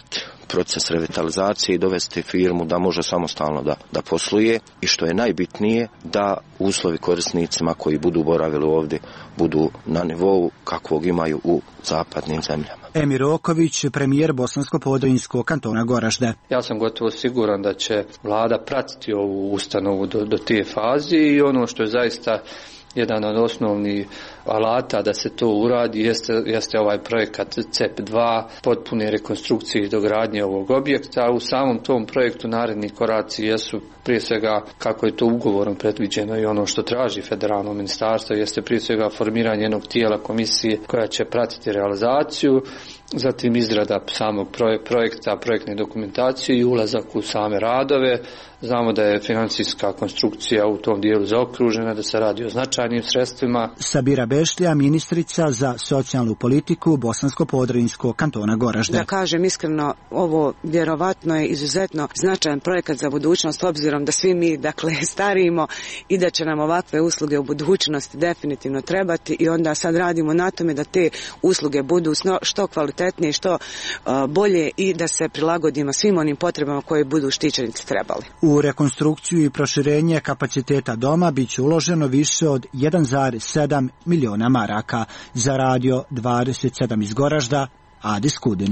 proces revitalizacije i dovesti firmu da može samostalno da, da posluje i što je najbitnije da uslovi korisnicima koji budu boravili ovdje budu na nivou kakvog imaju u zapadnim zemljama. Emir Oković, premijer Bosansko-Podrinjskog kantona Goražde. Ja sam gotovo siguran da će vlada pratiti ovu ustanovu do, do te faze i ono što je zaista jedan od osnovnih alata da se to uradi jeste, jeste ovaj projekat C E P dva, potpune rekonstrukcije i dogradnje ovog objekta. U samom tom projektu naredni koraci jesu prije svega, kako je to ugovorom predviđeno i ono što traži federalno ministarstvo, jeste prije svega formiranje jednog tijela komisije koja će pratiti realizaciju, zatim izrada samog projekta, projektne dokumentacije i ulazak u same radove. Znamo da je financijska konstrukcija u tom dijelu zaokružena, da se radi o značajnim sredstvima. Sabira Bešlja, ministrica za socijalnu politiku Bosansko-Podrinjskog kantona Goražde. Da kažem iskreno, ovo vjerovatno je izuzetno značajan projekat za budućnost, obzirom da svi mi dakle starimo i da će nam ovakve usluge u budućnosti definitivno trebati i onda sad radimo na tome da te usluge budu što kvalitetnije, što bolje i da se prilagodimo svim onim potrebama koje budu štićenici trebali. U rekonstrukciju i proširenje kapaciteta doma biće uloženo više od jedan zarez sedam miliona maraka. Za radio dvadeset sedam iz Goražda, Adis Kudin.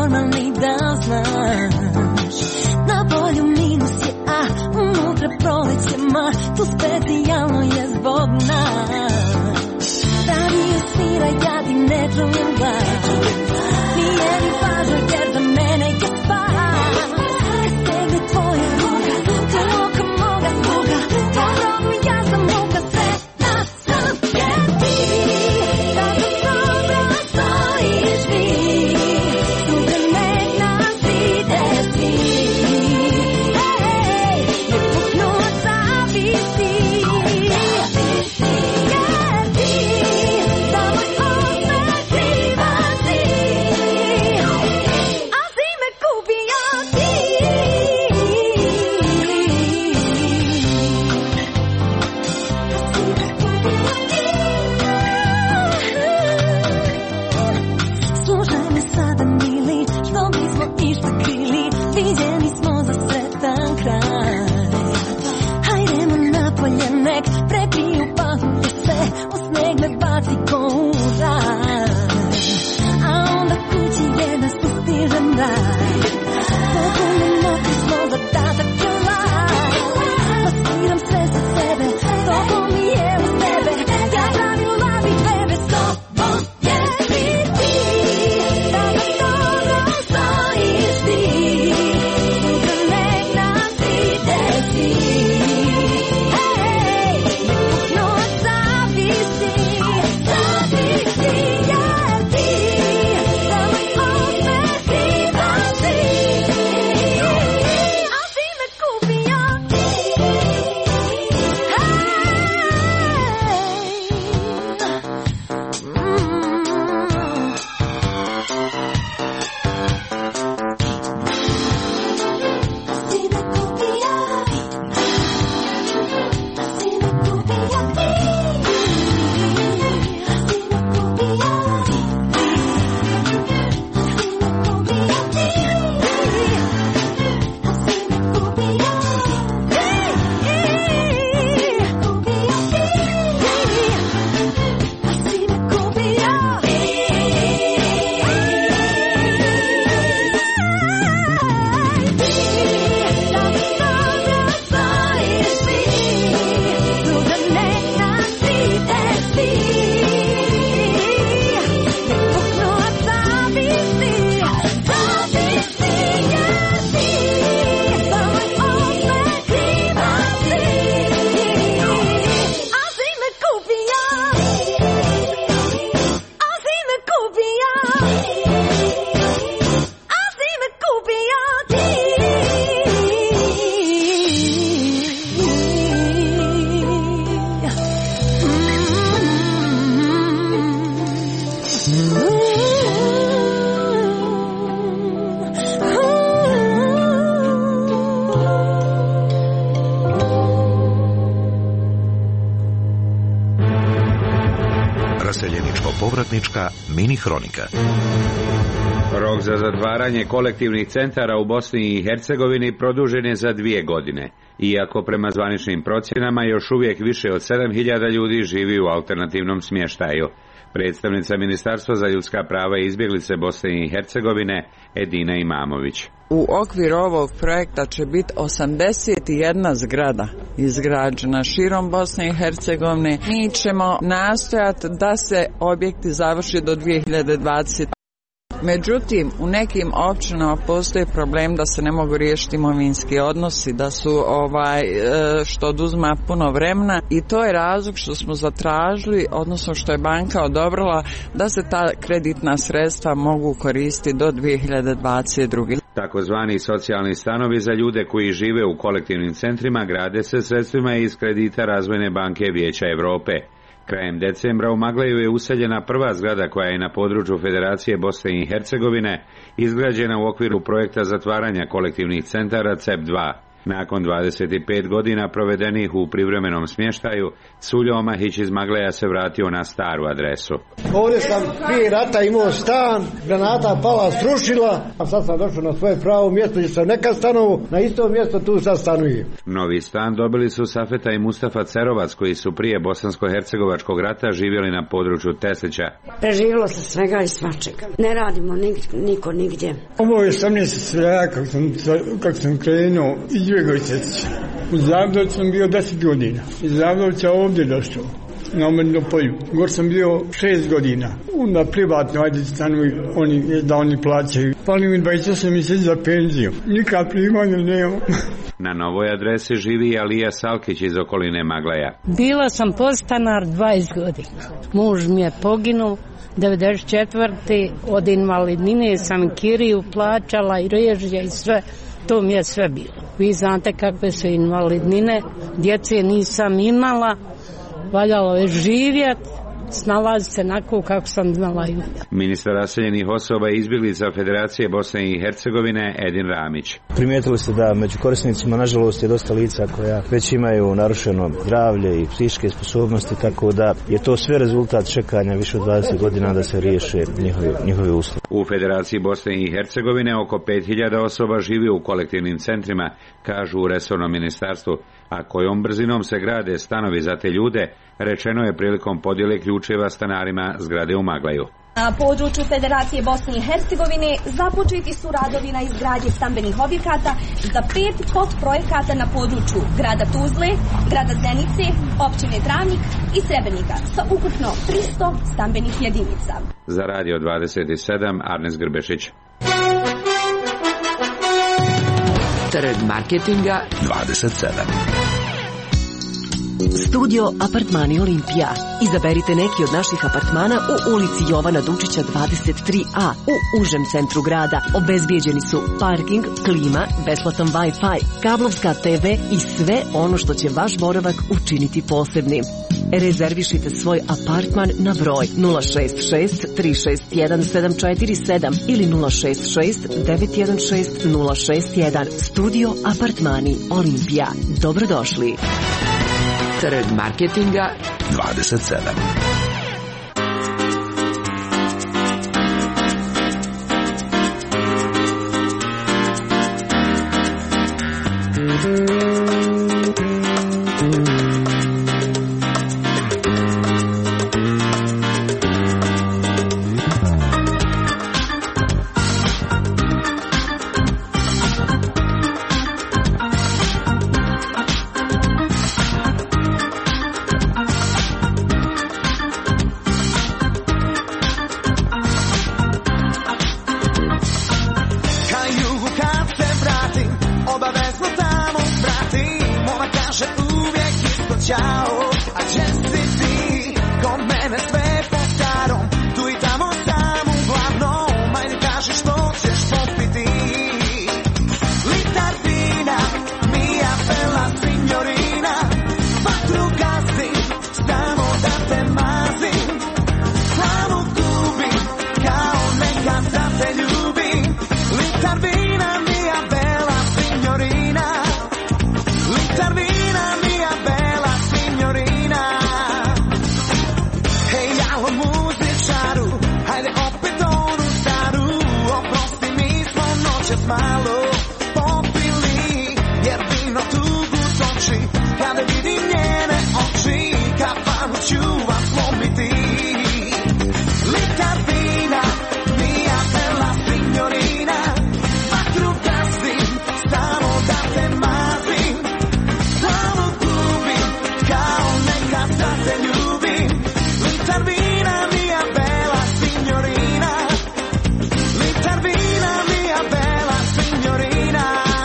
Na polju minus je, a unutra prolet Dnevno-povratnička mini hronika. Rok za zatvaranje kolektivnih centara u Bosni i Hercegovini produžen je za dvije godine. Iako prema zvaničnim procjenama još uvijek više od sedam hiljada ljudi živi u alternativnom smještaju. Predstavnica Ministarstva za ljudska prava i izbjeglice Bosne i Hercegovine Edina Imamović. U okviru ovog projekta će biti osamdeset jedna zgrada izgrađena širom Bosne i Hercegovine. Mi ćemo nastojati da se objekti završi do dvije hiljade dvadesete. Međutim, u nekim općinama postoji problem da se ne mogu riješiti imovinski odnosi, da su ovaj što oduzma puno vremena i to je razlog što smo zatražili, odnosno što je banka odobrila da se ta kreditna sredstva mogu koristiti do dvije hiljade dvadeset druge. Takozvani socijalni stanovi za ljude koji žive u kolektivnim centrima grade se sredstvima iz kredita Razvojne banke Vijeća Europe. Krajem decembra u Magleju je useljena prva zgrada koja je na području Federacije Bosne i Hercegovine izgrađena u okviru projekta zatvaranja kolektivnih centara C E P dva. Nakon dvadeset pet godina provedenih u privremenom smještaju, Suljo Omahić iz Magleja se vratio na staru adresu. Ovdje sam prije rata imao stan, granata pala, srušila, a sad sam došao na svoje pravo mjesto gdje sam nekad stanovao, na isto mjesto tu sad stanujem. Novi stan dobili su Safeta i Mustafa Cerovac koji su prije bosansko-hercegovačkog rata živjeli na području Teslića. Preživjelo se svega i svačega. Ne radimo niko nigdje. Ovo je sam mjesec svega kako sam, kak sam krenuo i u Zavdovcu sam bio deset godina. Iz Zavdovca ovdje došao, na Omerno polju. Gor sam bio šest godina. Onda privatno, ajde stanuju, oni, da oni plaćaju. Pali mi dvadeset osam mjeseci za penziju. Nikad primanja nema. Na novoj adresi živi Alija Salkić iz okoline Magleja. Bila sam podstanar dvadeset godina. Muž mi je poginuo. devedeset četvrte od invalidnine sam kiriju plaćala i režije i sve. To mi je sve bilo. Vi znate kakve su invalidnine, djece nisam imala, valjalo je živjeti, snalaziti se onako kako sam znala. Ministar raseljenih osoba i izbjeglica Federacije Bosne i Hercegovine Edin Ramić. Primijetili ste da među korisnicima nažalost je dosta lica koja već imaju narušeno zdravlje i psihičke sposobnosti, tako da je to sve rezultat čekanja više od dvadeset godina da se riješe njihovi, njihovi uslovi. U Federaciji Bosne i Hercegovine oko pet hiljada osoba živi u kolektivnim centrima, kažu u resornom ministarstvu, a kojom brzinom se grade stanovi za te ljude, rečeno je prilikom podjele ključeva stanarima zgrade u Magleju. Na području Federacije Bosne i Hercegovine započeti su radovi na izgradnji stambenih objekata za pet podprojekata na području grada Tuzle, grada Zenice, općine Travnik i Srebrenika sa ukupno tristo stambenih jedinica. Za Radio dvadeset sedam Arnes Grbešić. Trg marketinga dvadeset sedam. Studio Apartmani Olimpija. Izaberite neki od naših apartmana u ulici Jovana Dučića dvadeset tri a u užem centru grada. Obezbijeđeni su parking, klima, besplatan Wi-Fi, kablovska te ve i sve ono što će vaš boravak učiniti posebnim. Rezervišite svoj apartman na broj nula šest šest tri šest jedan sedam četiri sedam ili nula šest šest devet jedan šest nula šest jedan. Studio Apartmani Olimpija. Dobrodošli. Trg marketinga dvadeset sedam. Obavezno tamo vratim, momak jedino tugu toči, kada vidim njene oči, kafanu ću vam slomiti. Litar vina, mia bella signorina, vatru gasim, samo da te mazim, glavu gubim, kao nekad da te ljubim. Litar vina, mia bella signorina, litar vina, mia bella signorina.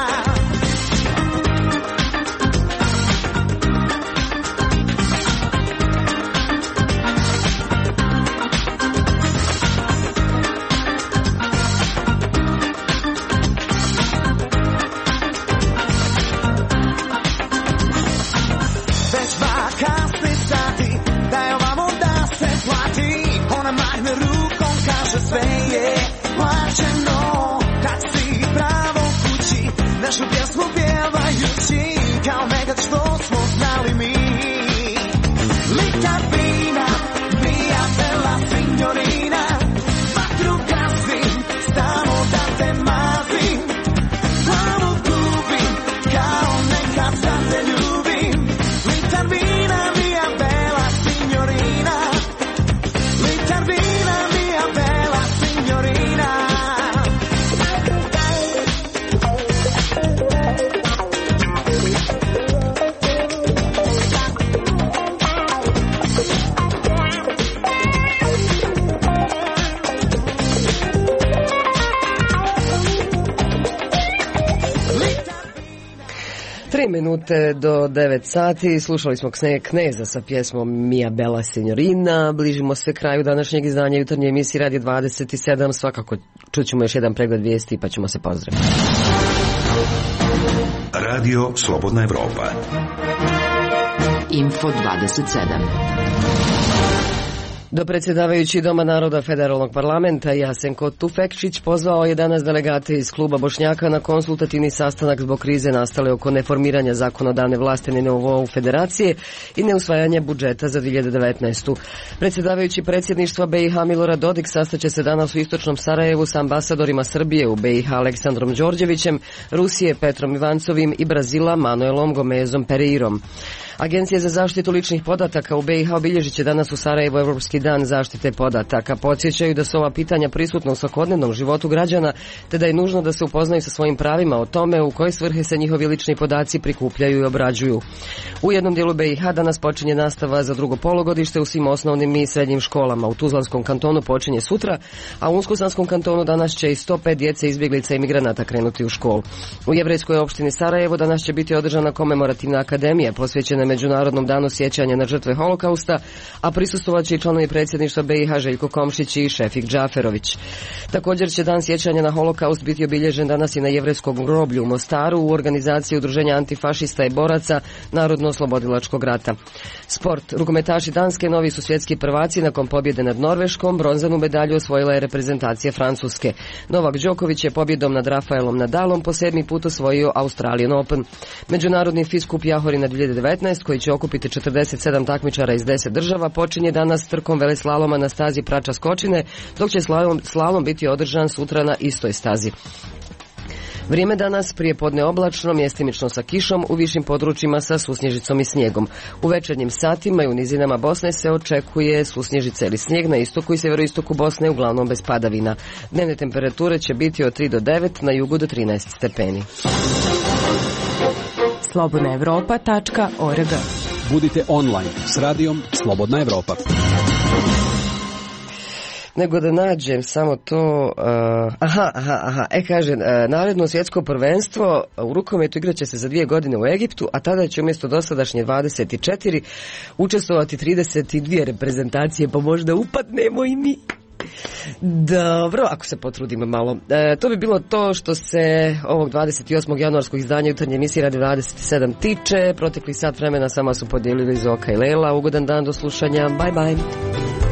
Već dva kasni sati, daj ovamo da se plati. Ona mahne rukom, kaže sve je plaćeno. Taksi pravo kući, našu pjesmu pjevajući, kao nekad što smo znali mi. Litar vina, mia bella signorina, vatru gasim, samo da te mazim, glavu gubim, kao nekad da te ljubim. Litar vina, mia bella signorina, litar vina, mia bella signorina. Tri minute do devet sati, slušali smo Kneza sa pjesmom Mia Bella Signorina. Bližimo se kraju današnjeg izdanja jutarnje emisije Radio dvadeset sedam. Svakako čućemo još jedan pregled vijesti pa ćemo se pozdraviti. Radio Slobodna Evropa. Info dvadeset sedam. Dopredsjedavajući Doma naroda Federalnog parlamenta Jasenko Tufekčić pozvao je danas delegate iz kluba Bošnjaka na konsultativni sastanak zbog krize nastale oko neformiranja zakonodavne vlasti na nivou federacije i neusvajanja budžeta za dvije hiljade devetnaestu. Predsjedavajući predsjedništva B i H Milorad Dodik sastaće se danas u istočnom Sarajevu sa ambasadorima Srbije u B i H Aleksandrom Đorđevićem, Rusije Petrom Ivancovim i Brazila Manuelom Gomezom Pereirom. Agencija za zaštitu ličnih podataka u B i H obilježit će danas u Sarajevu Evropski dan zaštite podataka. Podsjećaju da su ova pitanja prisutna u svakodnevnom životu građana, te da je nužno da se upoznaju sa svojim pravima o tome u koje svrhe se njihovi lični podaci prikupljaju i obrađuju. U jednom dijelu B i H danas počinje nastava za drugo polugodište u svim osnovnim i srednjim školama. U Tuzlanskom kantonu počinje sutra, a u Unskosanskom kantonu danas će i sto pet djece izbjeglica i migranata krenuti u školu. U Jevrejskoj opštini Sarajevo danas će biti održana komemorativna akademija posvećena Međunarodnom danu sjećanja na žrtve Holokausta, a prisustvovat će i članovi predsjedništva B i H Željko Komšić i Šefik Džaferović. Također će dan sjećanja na Holokaust biti obilježen danas i na Jevrejskom groblju u Mostaru u organizaciji Udruženja antifašista i boraca Narodno-oslobodilačkog rata. Sport. Rukometaši Danske novi su svjetski prvaci nakon pobjede nad Norveškom. Bronzanu medalju osvojila je reprezentacija Francuske. Novak Đoković je pobjedom nad Rafaelom Nadalom po sedmi put osvojio Australian Open. Međunarodni FIS-kup Jahori na dvije hiljade devetnaest, koji će okupiti četrdeset sedam takmičara iz deset država, počinje danas trkom veleslaloma na stazi Prača Skočine, dok će slalom, slalom biti održan sutra na istoj stazi. Vrijeme danas prije podne oblačno, mjestimično sa kišom, u višim područjima sa susnježicom i snijegom. U večernjim satima i u nizinama Bosne se očekuje susnježica ili snijeg, na istoku i sjeveroistoku Bosne uglavnom bez padavina. Dnevne temperature će biti od tri do devet, na jugu do trinaest stepeni. slobodna evropa tačka org. Budite online s radijom Slobodna Evropa. Nego da nađem samo to, uh, aha, aha, aha, e kažem, uh, naredno svjetsko prvenstvo u rukometu igraće se za dvije godine u Egiptu, a tada će umjesto dosadašnje dvadeset četiri učestvovati trideset dvije reprezentacije, pa možda upadnemo i mi. Dobro, ako se potrudimo malo. E, to bi bilo to što se ovog dvadeset osmog januarskog izdanja jutarnje emisije Radio dvadeset sedam tiče. Protekli sat vremena sama su podijelili Zoka i Lela. Ugodan dan, do slušanja. Bye bye.